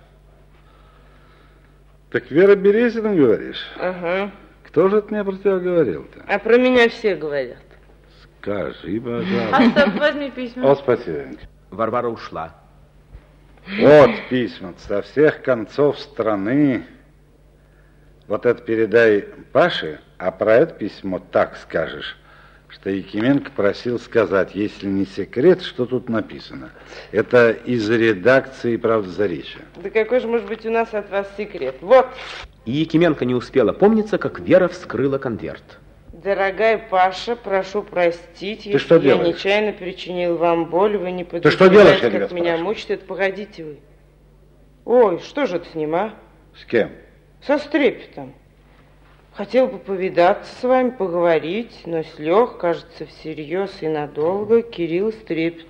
Так Вера Березина, говоришь? Ага. Кто же это мне про тебя говорил-то? А про меня все говорят. Скажи, пожалуйста. Остап, возьми письма. О, спасибо. Варвара ушла. Вот письма со всех концов страны. Вот это передай Паше, а про это письмо так скажешь, что Якименко просил сказать, если не секрет, что тут написано. Это из редакции «Правда Заречья». Да какой же может быть у нас от вас секрет? Вот. И Якименко не успела помниться, как Вера вскрыла конверт. Дорогая Паша, прошу простить, Ты если что я делаешь? нечаянно причинил вам боль, вы не Ты что делаешь, я тебя как меня спрашиваю? мучит, это погодите вы. Ой, что же это с ним, а? С кем? Со Стрепетом. Хотел бы повидаться с вами, поговорить, но слег, кажется, всерьез и надолго, Кирилл Стрепет.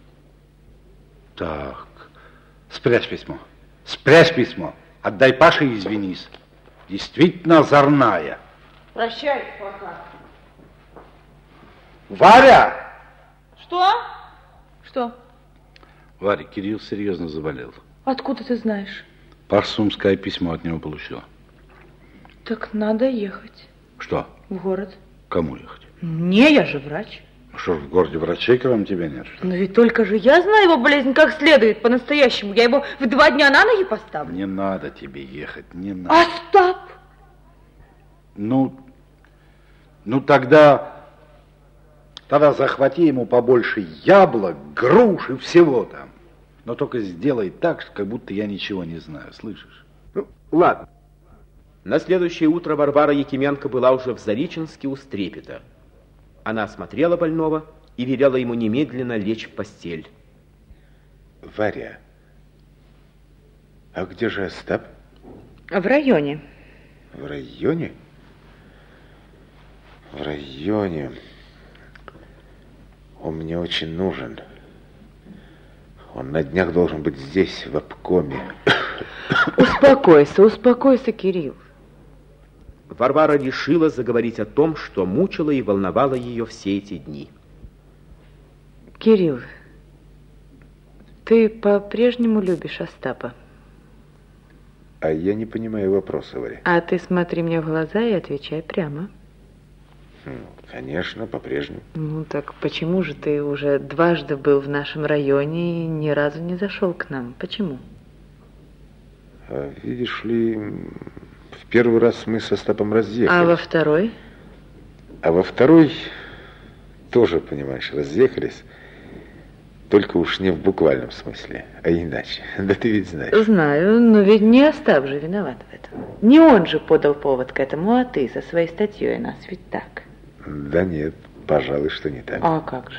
Так, спрячь письмо. Спрячь письмо. Отдай Паше и извинись. Действительно озорная. Прощайте пока. Варя! Что? Что? Варя, Кирилл серьезно заболел. Откуда ты знаешь? Паша Сумская письмо от него получила. Так надо ехать Что? в город. Кому ехать? Не, я же врач. Что, в городе врачей, кроме тебя нет? Что? Но ведь только же я знаю его болезнь как следует, по-настоящему. Я его в 2 дня на ноги поставлю. Не надо тебе ехать, не надо. Остап! Ну тогда захвати ему побольше яблок, груш и всего там. Но только сделай так, как будто я ничего не знаю, слышишь? Ну, ладно. На следующее утро Варвара Якименко была уже в Зареченске у Стрепета. Она осмотрела больного и велела ему немедленно лечь в постель. Варя, а где же Остап? В районе. В районе? В районе. Он мне очень нужен. Он на днях должен быть здесь, в обкоме. Успокойся, Кирилл. Варвара решила заговорить о том, что мучило и волновало ее все эти дни. Кирилл, ты по-прежнему любишь Остапа? А я не понимаю вопроса, Варя. А ты смотри мне в глаза и отвечай прямо. Конечно, по-прежнему. Ну так почему же ты уже 2 был в нашем районе и ни разу не зашел к нам? Почему? Видишь ли, в первый раз мы с Остапом разъехались. А во второй? А во второй тоже, понимаешь, разъехались. Только уж не в буквальном смысле, а иначе. Да ты ведь знаешь. Знаю, но ведь не Остап же виноват в этом. Не он же подал повод к этому, а ты со своей статьей, нас ведь так. Да нет, пожалуй, что не так. А как же?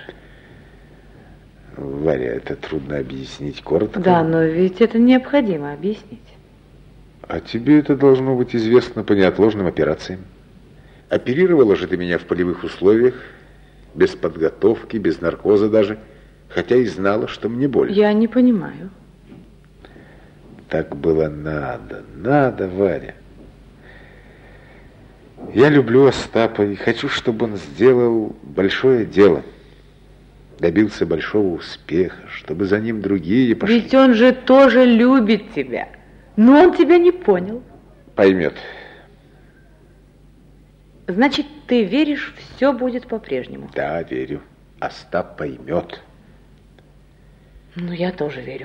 Варя, это трудно объяснить коротко. Да, но ведь это необходимо объяснить. А тебе это должно быть известно по неотложным операциям. Оперировала же ты меня в полевых условиях, без подготовки, без наркоза даже, хотя и знала, что мне больно. Я не понимаю. Так было надо, Варя. Я люблю Остапа и хочу, чтобы он сделал большое дело. Добился большого успеха, чтобы за ним другие пошли. Ведь он же тоже любит тебя. Но он тебя не понял. Поймет. Значит, ты веришь, все будет по-прежнему? Да, верю. Остап поймет. Ну, я тоже верю.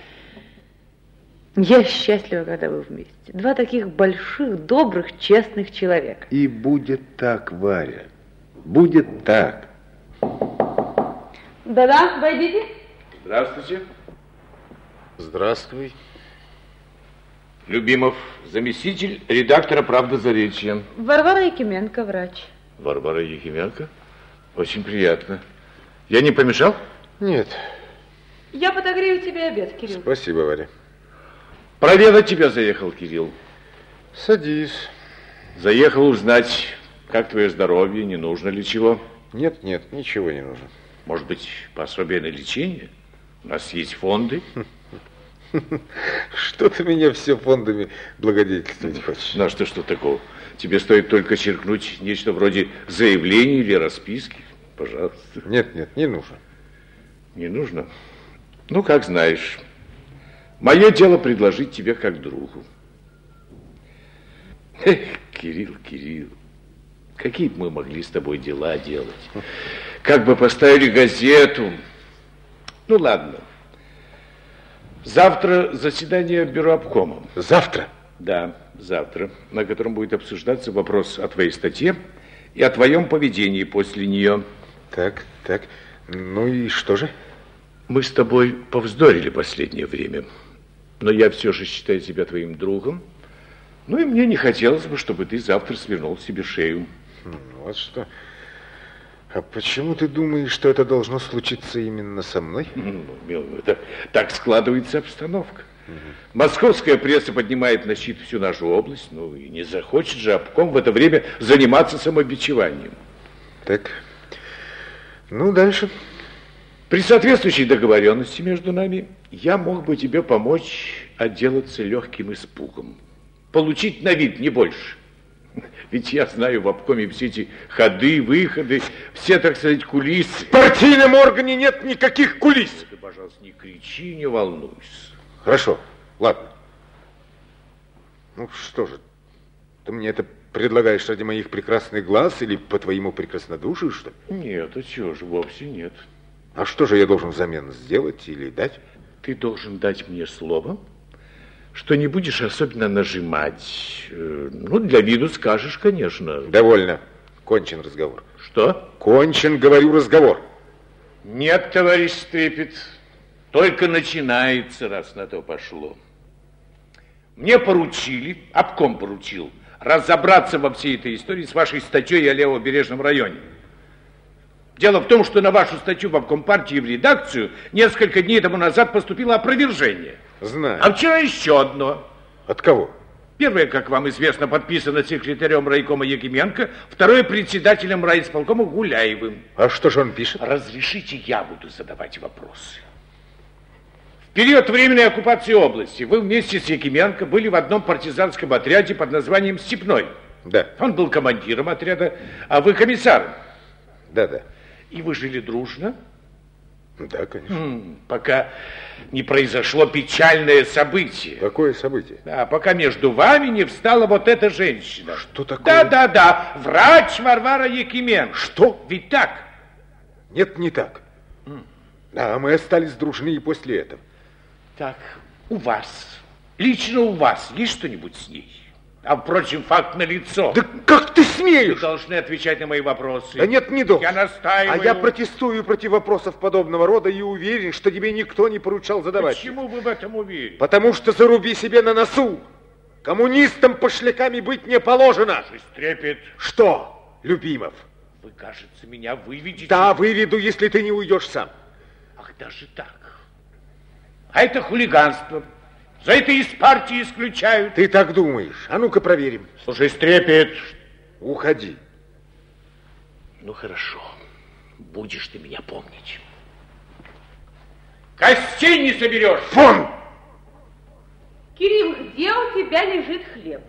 Я счастлива, когда вы вместе. 2 таких больших, добрых, честных человека. И будет так, Варя. Будет так. Да-да, войдите. Здравствуйте. Здравствуй. Любимов, заместитель редактора «Правда Заречья». Варвара Якименко, врач. Варвара Якименко? Очень приятно. Я не помешал? Нет. Я подогрею тебе обед, Кирилл. Спасибо, Варя. Проведать тебя заехал, Кирилл. Садись. Заехал узнать, как твое здоровье, не нужно ли чего? Нет, ничего не нужно. Может быть, пособие на лечение? У нас есть фонды. Что ты меня все фондами благодетельствовать хочешь? Ну, а что такого? Тебе стоит только черкнуть нечто вроде заявления или расписки. Пожалуйста. Нет, не нужно. Не нужно? Ну, как знаешь. Мое дело предложить тебе как другу. Эх, Кирилл, какие бы мы могли с тобой дела делать? Как бы поставили газету? Ну, ладно. Завтра заседание бюро обкома. Завтра? Да, завтра, на котором будет обсуждаться вопрос о твоей статье и о твоем поведении после нее. Так. Ну и что же? Мы с тобой повздорили последнее время, но я все же считаю тебя твоим другом. Ну и мне не хотелось бы, чтобы ты завтра свернул себе шею. Вот что. А почему ты думаешь, что это должно случиться именно со мной? Милый, так складывается обстановка. Московская пресса поднимает на щит всю нашу область, ну и не захочет же обком в это время заниматься самобичеванием. Так, ну дальше. При соответствующей договоренности между нами я мог бы тебе помочь отделаться легким испугом. Получить на вид, не больше. Ведь я знаю в обкоме все эти ходы, выходы, все, так сказать, кулисы. В партийном органе нет никаких кулис. Ты, пожалуйста, не кричи, не волнуйся. Хорошо, ладно. Ну что же, ты мне это предлагаешь ради моих прекрасных глаз или по твоему прекраснодушию, что ли? Нет, а чего же, вовсе нет. А что же я должен взамен сделать или дать? Ты должен дать мне слово, что не будешь особенно нажимать. Ну, для виду скажешь, конечно. Довольно. Кончен разговор. Что? Кончен, говорю, разговор. Нет, товарищ Стрепет, только начинается, раз на то пошло. Мне поручили, обком поручил, разобраться во всей этой истории с вашей статьей о Левобережном районе. Дело в том, что на вашу статью в обком партии в редакцию несколько дней тому назад поступило опровержение. Знаю. А вчера еще одно. От кого? Первое, как вам известно, подписано секретарем райкома Якименко, второе председателем райисполкома Гуляевым. А что же он пишет? Разрешите, я буду задавать вопросы. В период временной оккупации области вы вместе с Якименко были в одном партизанском отряде под названием «Степной». Да. Он был командиром отряда, а вы комиссаром. Да. И вы жили дружно? Да, конечно. Пока не произошло печальное событие. Какое событие? Да, пока между вами не встала вот эта женщина. Что такое? Да. Врач Варвара Якименко. Что? Ведь так? Нет, не так. Да, мы остались дружны и после этого. Так, лично у вас есть что-нибудь с ней? А, впрочем, факт налицо. Да как ты смеешь? Вы должны отвечать на мои вопросы. Да нет, не должен. Я настаиваю. А я протестую против вопросов подобного рода и уверен, что тебе никто не поручал задавать. Почему вы в этом уверены? Потому что заруби себе на носу. Коммунистам пошляками быть не положено. Стрепет. Что, Любимов? Вы, кажется, меня выведете. Да, выведу, если ты не уйдешь сам. Ах, даже так. А это хулиганство. За это из партии исключают. Ты так думаешь? А ну-ка проверим. Слушай, Стрепет. Уходи. Ну, хорошо. Будешь ты меня помнить. Костей не соберешь. Вон! Кирилл, где у тебя лежит хлеб?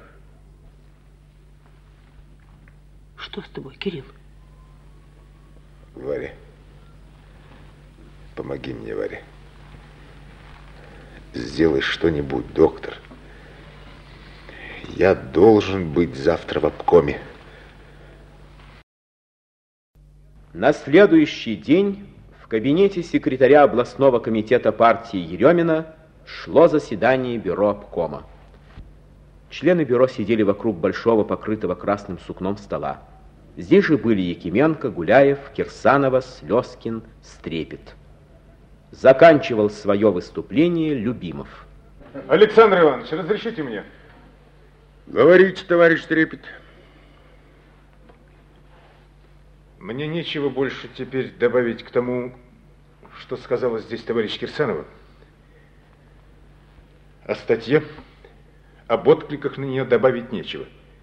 Что с тобой, Кирилл? Варя. Помоги мне, Варя. Сделай что-нибудь, доктор. Я должен быть завтра в обкоме. На следующий день в кабинете секретаря областного комитета партии Еремина шло заседание бюро обкома. Члены бюро сидели вокруг большого, покрытого красным сукном стола. Здесь же были Якименко, Гуляев, Кирсанова, Слезкин, Стрепет. Заканчивал свое выступление Любимов. Александр Иванович, разрешите мне? Говорите, товарищ Стрепет. Мне нечего больше теперь добавить к тому, что сказала здесь товарищ Кирсанова. О статье, об откликах на нее добавить нечего.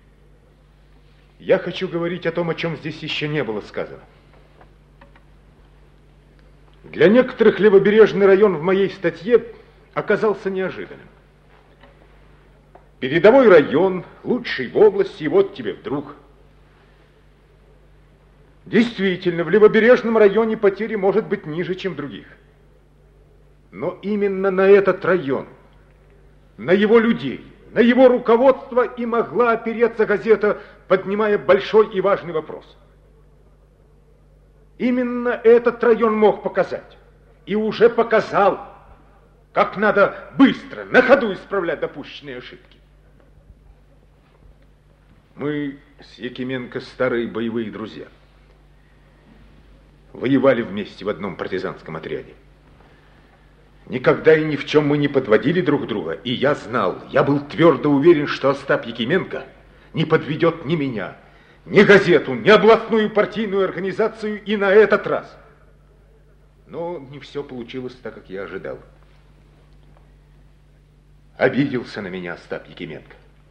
Я хочу говорить о том, о чем здесь еще не было сказано. Для некоторых левобережный район в моей статье оказался неожиданным. Передовой район, лучший в области, и вот тебе вдруг. Действительно, в левобережном районе потери может быть ниже, чем в других. Но именно на этот район, на его людей, на его руководство и могла опереться газета, поднимая большой и важный вопрос. Именно этот район мог показать, и уже показал, как надо быстро, на ходу исправлять допущенные ошибки. Мы с Якименко старые боевые друзья. Воевали вместе в одном партизанском отряде. Никогда и ни в чем мы не подводили друг друга. И я знал, я был твердо уверен, что Остап Якименко не подведет ни меня, ни газету, ни областную партийную организацию и на этот раз. Но не все получилось так, как я ожидал. Обиделся на меня Остап Якименко.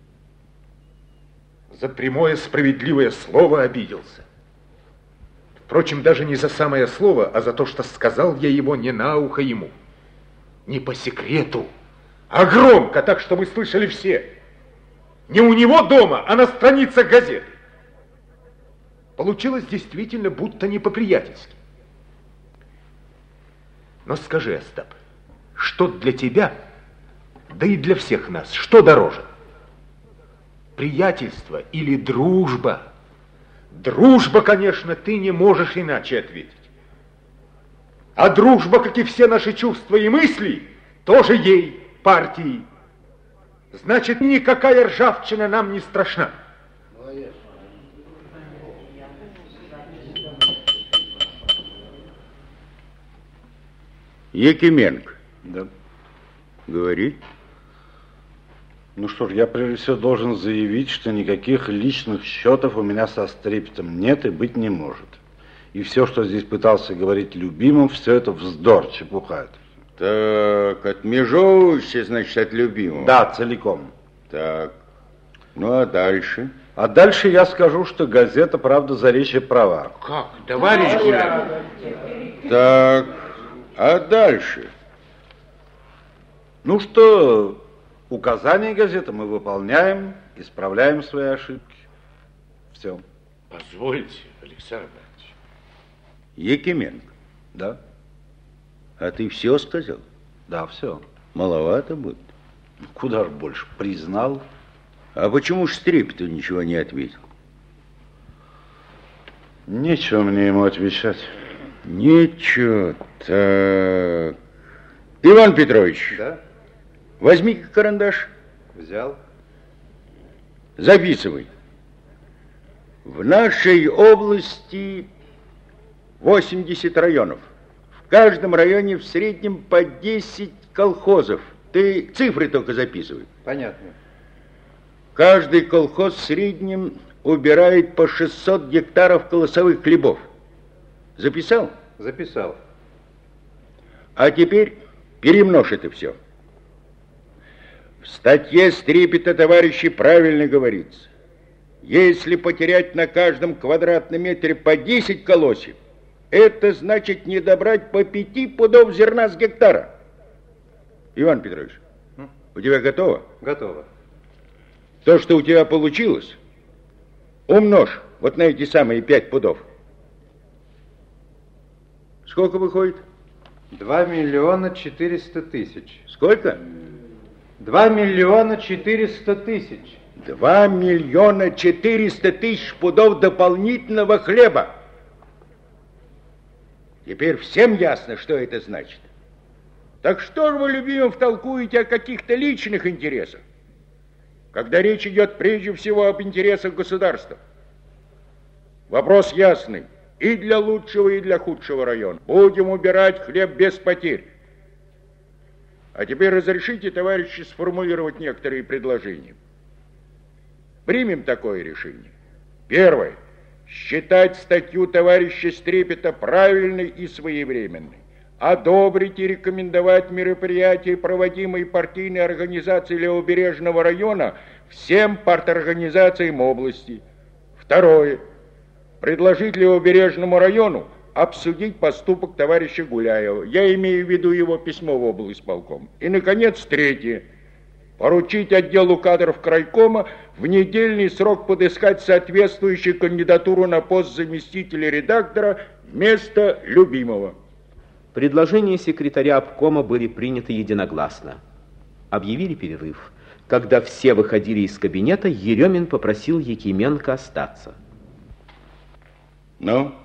За прямое справедливое слово обиделся. Впрочем, даже не за самое слово, а за то, что сказал я его не на ухо ему. Не по секрету, а громко, так, чтобы слышали все. Не у него дома, а на страницах газеты. Получилось действительно будто не по-приятельски. Но скажи, Остап, что для тебя, да и для всех нас, что дороже? Приятельство или дружба? Дружба, конечно, ты не можешь иначе ответить. А дружба, как и все наши чувства и мысли, тоже ей, партии. Значит, никакая ржавчина нам не страшна. Якименко. Да. Говори. Ну что ж, я прежде всего должен заявить, что никаких личных счетов у меня со Стрепетом нет и быть не может. И все, что здесь пытался говорить Любимов, все это вздор, чепуха. Так, отмежевываешься, значит, от Любимого? Да, целиком. Так, ну а дальше? А дальше я скажу, что газета «Правда, Заречье» права. Как, товарищ Гуляй? Так, а дальше? Ну что, указания газеты мы выполняем, исправляем свои ошибки. Все. Позвольте, Александр Иванович. Якименко. Да. А ты все сказал? Да, все. Маловато будет. Куда ж больше, признал. А почему ж Стрепету ничего не ответил? Нечего мне ему отвечать. Ничего. Так. Иван Петрович. Да? Возьми-ка карандаш. Взял. Записывай. В нашей области 80 районов. В каждом районе в среднем по 10 колхозов. Ты цифры только записывай. Понятно. Каждый колхоз в среднем убирает по 600 гектаров колосовых хлебов. Записал? Записал. А теперь перемножь это все. В статье Стрепета, товарищи, правильно говорится. Если потерять на каждом квадратном метре по 10 колосьев, это значит не добрать по 5 пудов зерна с гектара. Иван Петрович, у тебя готово? Готово. То, что у тебя получилось, умножь вот на эти самые 5 пудов. Сколько выходит? 2 миллиона 400 тысяч. Сколько? 2 миллиона 400 тысяч. 2 миллиона 400 тысяч пудов дополнительного хлеба. Теперь всем ясно, что это значит. Так что же вы, Любимов, толкуете о каких-то личных интересах, когда речь идет прежде всего об интересах государства? Вопрос ясный. И для лучшего, и для худшего района. Будем убирать хлеб без потерь. А теперь разрешите, товарищи, сформулировать некоторые предложения. Примем такое решение. Первое. Считать статью товарища Стрепета правильной и своевременной. Одобрить и рекомендовать мероприятия, проводимые партийной организацией Левобережного района, всем парторганизациям области. Второе. Предложить Левобережному району обсудить поступок товарища Гуляева. Я имею в виду его письмо в облисполком. И, наконец, третье. Поручить отделу кадров крайкома в недельный срок подыскать соответствующую кандидатуру на пост заместителя редактора вместо Любимова. Предложения секретаря обкома были приняты единогласно. Объявили перерыв. Когда все выходили из кабинета, Еремин попросил Якименко остаться. Ну?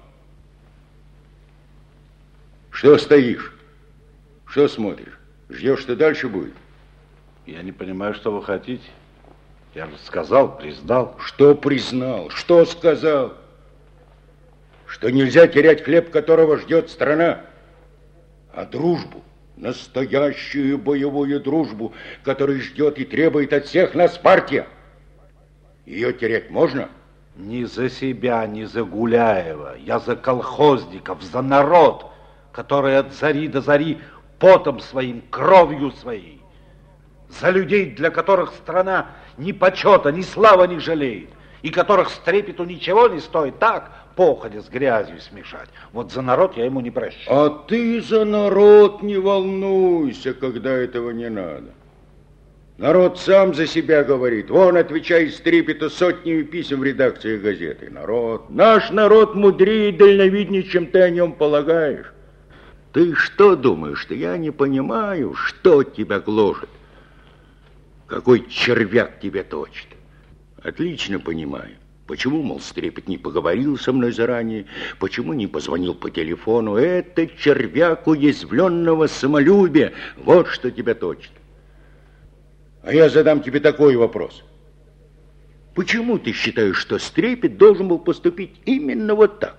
Что стоишь? Что смотришь? Ждешь, что дальше будет? Я не понимаю, что вы хотите. Я же сказал, признал. Что признал? Что сказал? Что нельзя терять хлеб, которого ждет страна, а дружбу, настоящую боевую дружбу, которую ждет и требует от всех нас партия. Ее терять можно? Не за себя, не за Гуляева. Я за колхозников, за народ, который от зари до зари потом своим, кровью своей. За людей, для которых страна ни почета, ни слава не жалеет, и которых с трепету ничего не стоит так, походя с грязью смешать. Вот за народ я ему не прощаю. А ты за народ не волнуйся, когда этого не надо. Народ сам за себя говорит. Вон, отвечает с трепета сотнями писем в редакции газеты. Народ, наш народ мудрее и дальновиднее, чем ты о нем полагаешь. Ты что думаешь, что я не понимаю, что тебя гложет? Какой червяк тебя точит? Отлично понимаю. Почему, мол, Стрепет не поговорил со мной заранее? Почему не позвонил по телефону? Это червяк уязвленного самолюбия. Вот что тебя точит. А я задам тебе такой вопрос. Почему ты считаешь, что Стрепет должен был поступить именно вот так?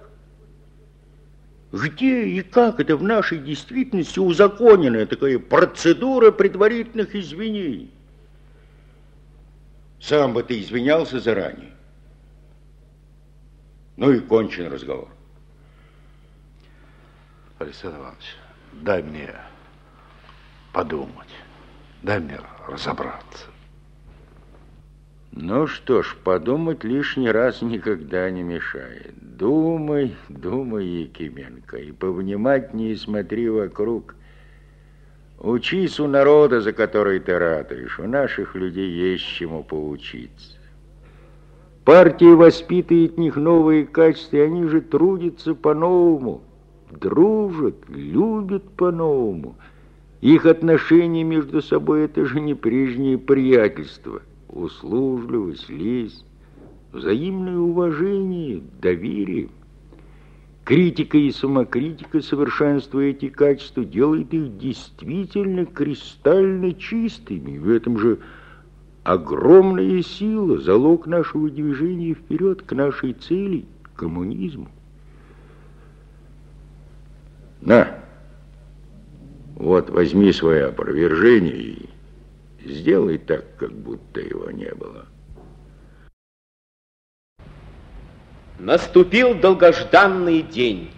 Где и как это в нашей действительности узаконенная такая процедура предварительных извинений? Сам бы ты извинялся заранее. Ну и кончен разговор. Александр Иванович, дай мне подумать. Дай мне разобраться. Ну что ж, подумать лишний раз никогда не мешает. Думай, думай, Якименко, и повнимательнее смотри вокруг. Учись у народа, за который ты ратуешь. У наших людей есть чему поучиться. Партия воспитывает в них новые качества, и они же трудятся по-новому, дружат, любят по-новому. Их отношения между собой – это же не прежнее приятельство, услужливость, лесть, взаимное уважение, доверие. Критика и самокритика, совершенствуя эти качества, делает их действительно кристально чистыми. В этом же огромная сила, залог нашего движения вперед к нашей цели, к коммунизму. На, вот возьми свое опровержение и сделай так, как будто его не было. Наступил долгожданный день.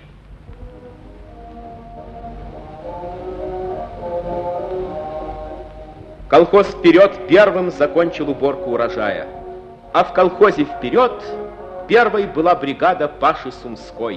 Колхоз «Вперед» первым закончил уборку урожая. А в колхозе «Вперед» первой была бригада Паши Сумской.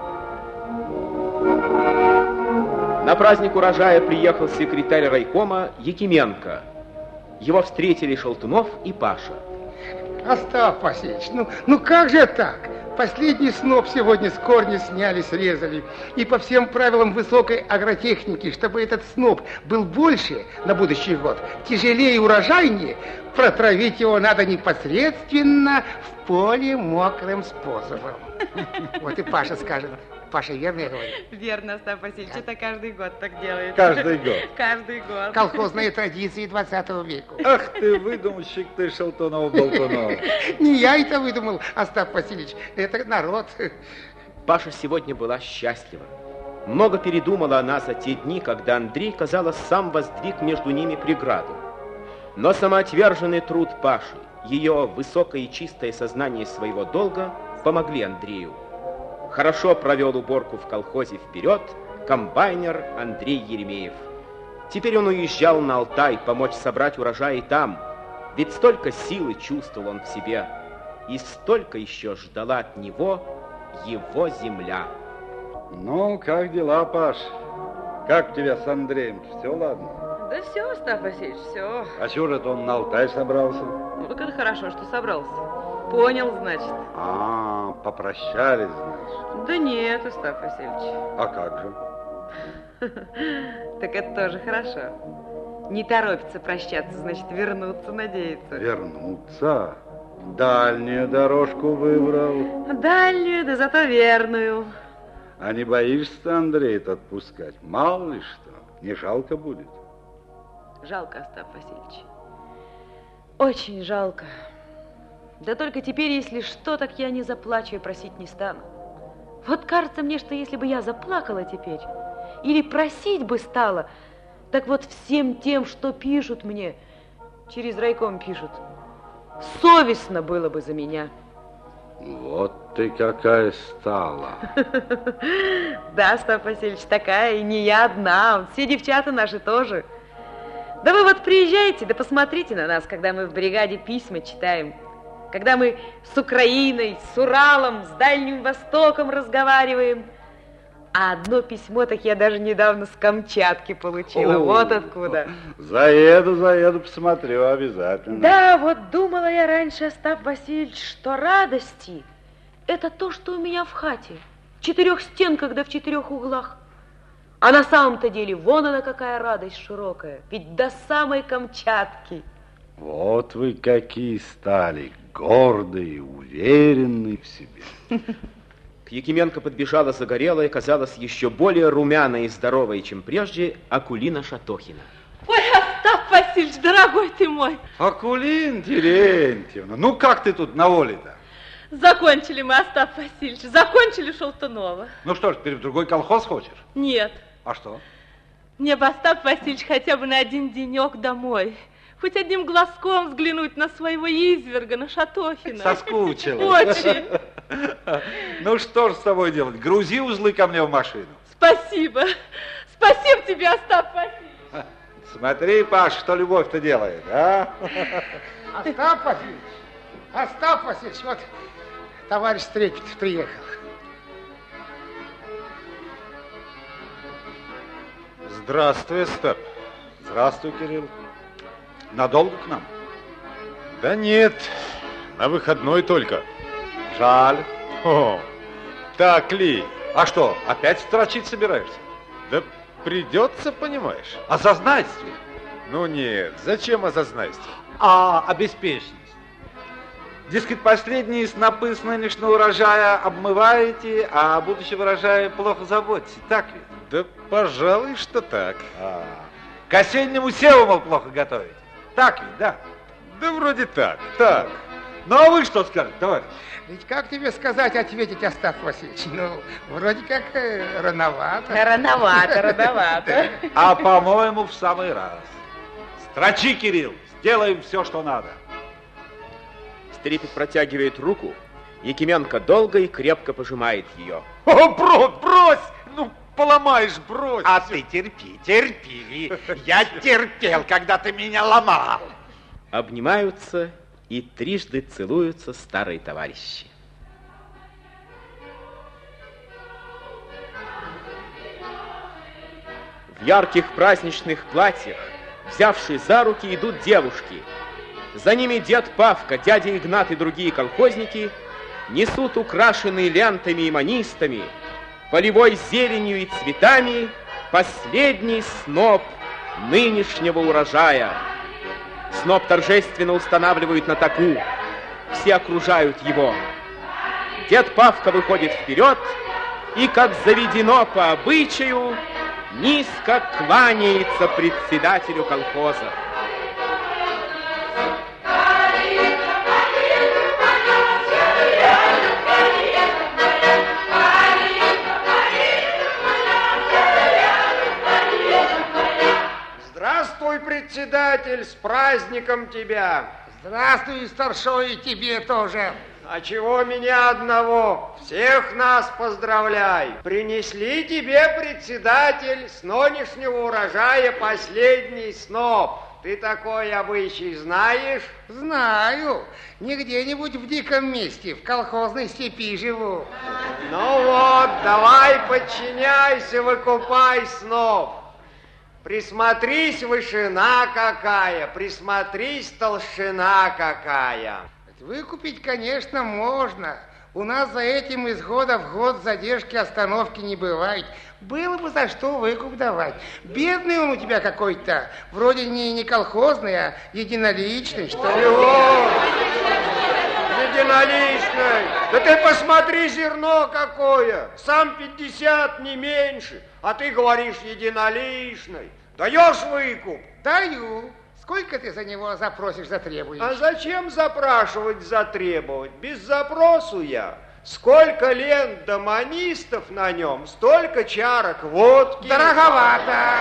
На праздник урожая приехал секретарь райкома Якименко. Его встретили Шелтунов и Паша. Остап Васильевич, ну как же так? Последний сноп сегодня с корня сняли, срезали. И по всем правилам высокой агротехники, чтобы этот сноп был больше на будущий год, тяжелее и урожайнее, протравить его надо непосредственно в поле мокрым способом. Вот и Паша скажет. Паша, верно я говорю? Верно, Остап Васильевич, это каждый год так делает. Каждый год? Каждый год. Колхозные традиции 20 века. Ах ты, выдумщик ты, Шелтунов-Болтунов. Не я это выдумал, Остап Васильевич, это народ. Паша сегодня была счастлива. Много передумала она за те дни, когда Андрей, казалось, сам воздвиг между ними преграду. Но самоотверженный труд Паши, ее высокое и чистое сознание своего долга помогли Андрею. Хорошо провел уборку в колхозе «Вперед» комбайнер Андрей Еремеев. Теперь он уезжал на Алтай помочь собрать урожай и там, ведь столько силы чувствовал он в себе, и столько еще ждала от него его земля. Ну, как дела, Паш? Как у тебя с Андреем? Все ладно? Да все, Остап Васильевич, все. А чего же это он на Алтай собрался? Ну, так это хорошо, что собрался. Понял, значит. А, попрощались, значит. Да нет, Остап Васильевич. А как же? Так это тоже хорошо. Не торопится прощаться, значит, вернуться, надеется. Вернуться? Дальнюю дорожку выбрал. Дальнюю, да зато верную. А не боишься, Андрей-то, отпускать? Мало ли что, не жалко будет. Жалко, Остап Васильевич. Очень жалко. Да только теперь, если что, так я не заплачу и просить не стану. Вот кажется мне, что если бы я заплакала теперь, или просить бы стала, так вот всем тем, что пишут мне, через райком пишут, совестно было бы за меня. Вот ты какая стала. Да, Остап Васильевич, такая, и не я одна, все девчата наши тоже. Да вы вот приезжайте, да посмотрите на нас, когда мы в бригаде письма читаем, когда мы с Украиной, с Уралом, с Дальним Востоком разговариваем. А одно письмо так я даже недавно с Камчатки получила. Вот откуда. Заеду, посмотрю обязательно. Да, вот думала я раньше, Остап Васильевич, что радости – это то, что у меня в хате. В 4 стенках да в 4 углах. А на самом-то деле вон она какая радость широкая. Ведь до самой Камчатки. Вот вы какие стали, гордые, уверенные в себе. К Якименко подбежала загорелая, казалось, еще более румяная и здоровая, чем прежде, Акулина Шатохина. Ой, Остап Васильевич, дорогой ты мой. Акулин Терентьевна, ну как ты тут на воле-то? Закончили мы, Остап Васильевич, закончили Шелтунова. Ну что ж, теперь в другой колхоз хочешь? Нет. А что? Мне бы, Остап Васильевич, хотя бы на один денек домой. Хоть одним глазком взглянуть на своего изверга, на Шатохина. Соскучилась. Очень. Ну что ж с тобой делать? Грузи узлы ко мне в машину. Спасибо. Спасибо тебе, Остап Васильевич. Смотри, Паш, что любовь-то делает, а? Остап Васильевич, вот товарищ Стрепетов приехал. Здравствуй, Остап. Здравствуй, Кирилл. Надолго к нам? Да нет, на выходной только. Жаль. О, так ли? А что, опять строчить собираешься? Да придется, понимаешь. А зазнайстве? Ну нет, зачем о зазнайстве? А беспечность. Дескать, последние снопы с нынешнего урожая обмываете, а о будущем урожае плохо заботитесь. Так ведь? Да, пожалуй, что так. К осеннему севу, мол, плохо готовите. Так ведь, да? Да вроде так. Ну, а вы что скажете, товарищ? Ведь как тебе сказать, ответить, Остап Васильевич? Ну, вроде как рановато. Рановато. А, по-моему, в самый раз. Строчи, Кирилл, сделаем все, что надо. Стрепет протягивает руку, Якименко долго и крепко пожимает ее. О, брось! Ну, поломаешь, брось! А ты терпи. Я терпел, когда ты меня ломал. Обнимаются и трижды целуются старые товарищи. В ярких праздничных платьях, взявшие за руки, идут девушки. За ними дед Павка, дядя Игнат и другие колхозники несут украшенные лентами и манистами, полевой зеленью и цветами последний сноп нынешнего урожая. Сноп торжественно устанавливают на таку. Все окружают его. Дед Павка выходит вперед и, как заведено по обычаю, низко кланяется председателю колхоза. Здравствуй, председатель, с праздником тебя. Здравствуй, старшой, и тебе тоже. А чего меня одного? Всех нас поздравляй. Принесли тебе, председатель, с нынешнего урожая последний сноп. Ты такой обычай знаешь? Знаю. Не где-нибудь в диком месте, в колхозной степи живу. Ну вот, давай подчиняйся, выкупай сноп. Присмотрись, вышина какая, присмотрись, толщина какая. Выкупить, конечно, можно. У нас за этим из года в год задержки, остановки не бывает. Было бы за что выкуп давать. Бедный он у тебя какой-то. Вроде не колхозный, а единоличный, что ли. Единоличный? Да ты посмотри, зерно какое. Сам 50, не меньше. А ты говоришь единоличный. Даешь выкуп? Даю. Сколько ты за него запросишь, затребуешь? А зачем запрашивать, затребовать? Без запросу я. Сколько лент домонистов на нем, столько чарок водки. Дороговато.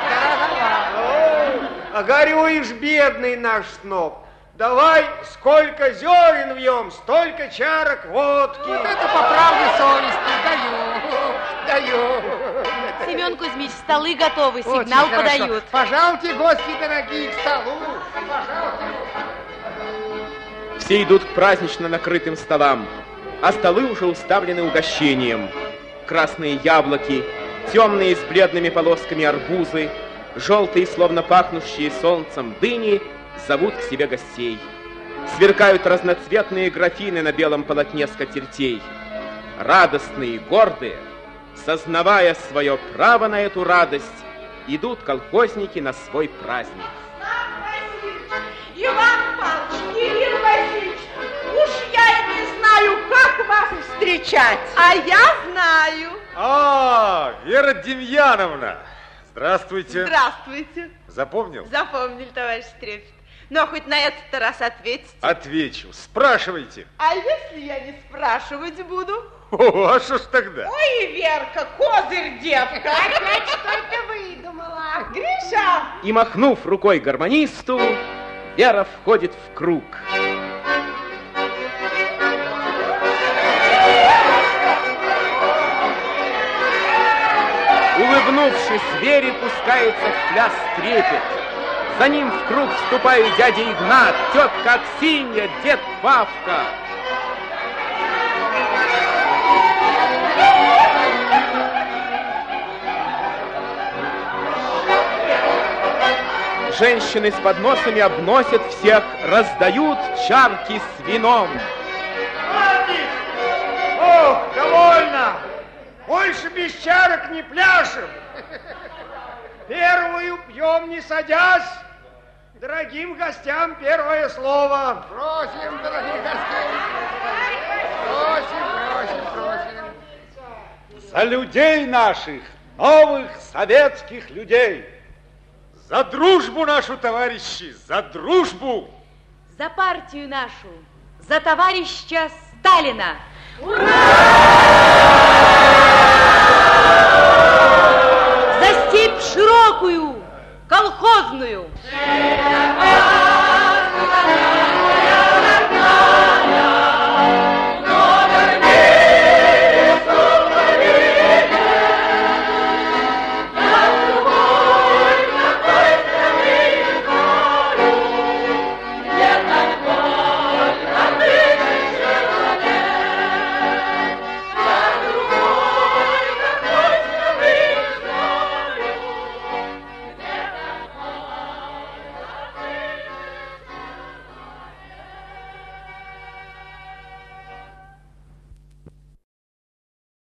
А горюешь, бедный наш сноп. Давай, сколько зерен вьем, столько чарок водки. Вот это по правде совести. Даю. Семен Кузьмич, столы готовы, сигнал подают. Пожалуйте, гости дорогие, к столу. Пожалуйте. Все идут к празднично накрытым столам, а столы уже уставлены угощением. Красные яблоки, темные с бледными полосками арбузы, желтые, словно пахнущие солнцем дыни, зовут к себе гостей. Сверкают разноцветные графины на белом полотне скатертей. Радостные и гордые, сознавая свое право на эту радость, идут колхозники на свой праздник. Иван Павлович, Кирилл Васильевич, уж я и не знаю, как вас встречать. А я знаю. Вера Демьяновна, здравствуйте. Здравствуйте. Запомнил? Запомнили, товарищ Трепет. Но хоть на этот раз ответьте. Отвечу. Спрашивайте. А если я не спрашивать буду? А что ж тогда? Ой, Верка, козырь девка. Опять что-то выдумала. Гриша! И, махнув рукой гармонисту, Вера входит в круг. Улыбнувшись, Вере пускается в пляс Трепет. За ним в круг вступают дядя Игнат, тетка Аксинья, дед Павка. Женщины с подносами обносят всех, раздают чарки с вином. Ох, довольно! Больше без чарок не пляшем. Первую пьем не садясь. Дорогим гостям первое слово. Просим, дорогих гостей. Просим. За людей наших, новых советских людей. За дружбу нашу, товарищи, за дружбу. За партию нашу, за товарища Сталина. За степь широкую, колхозную.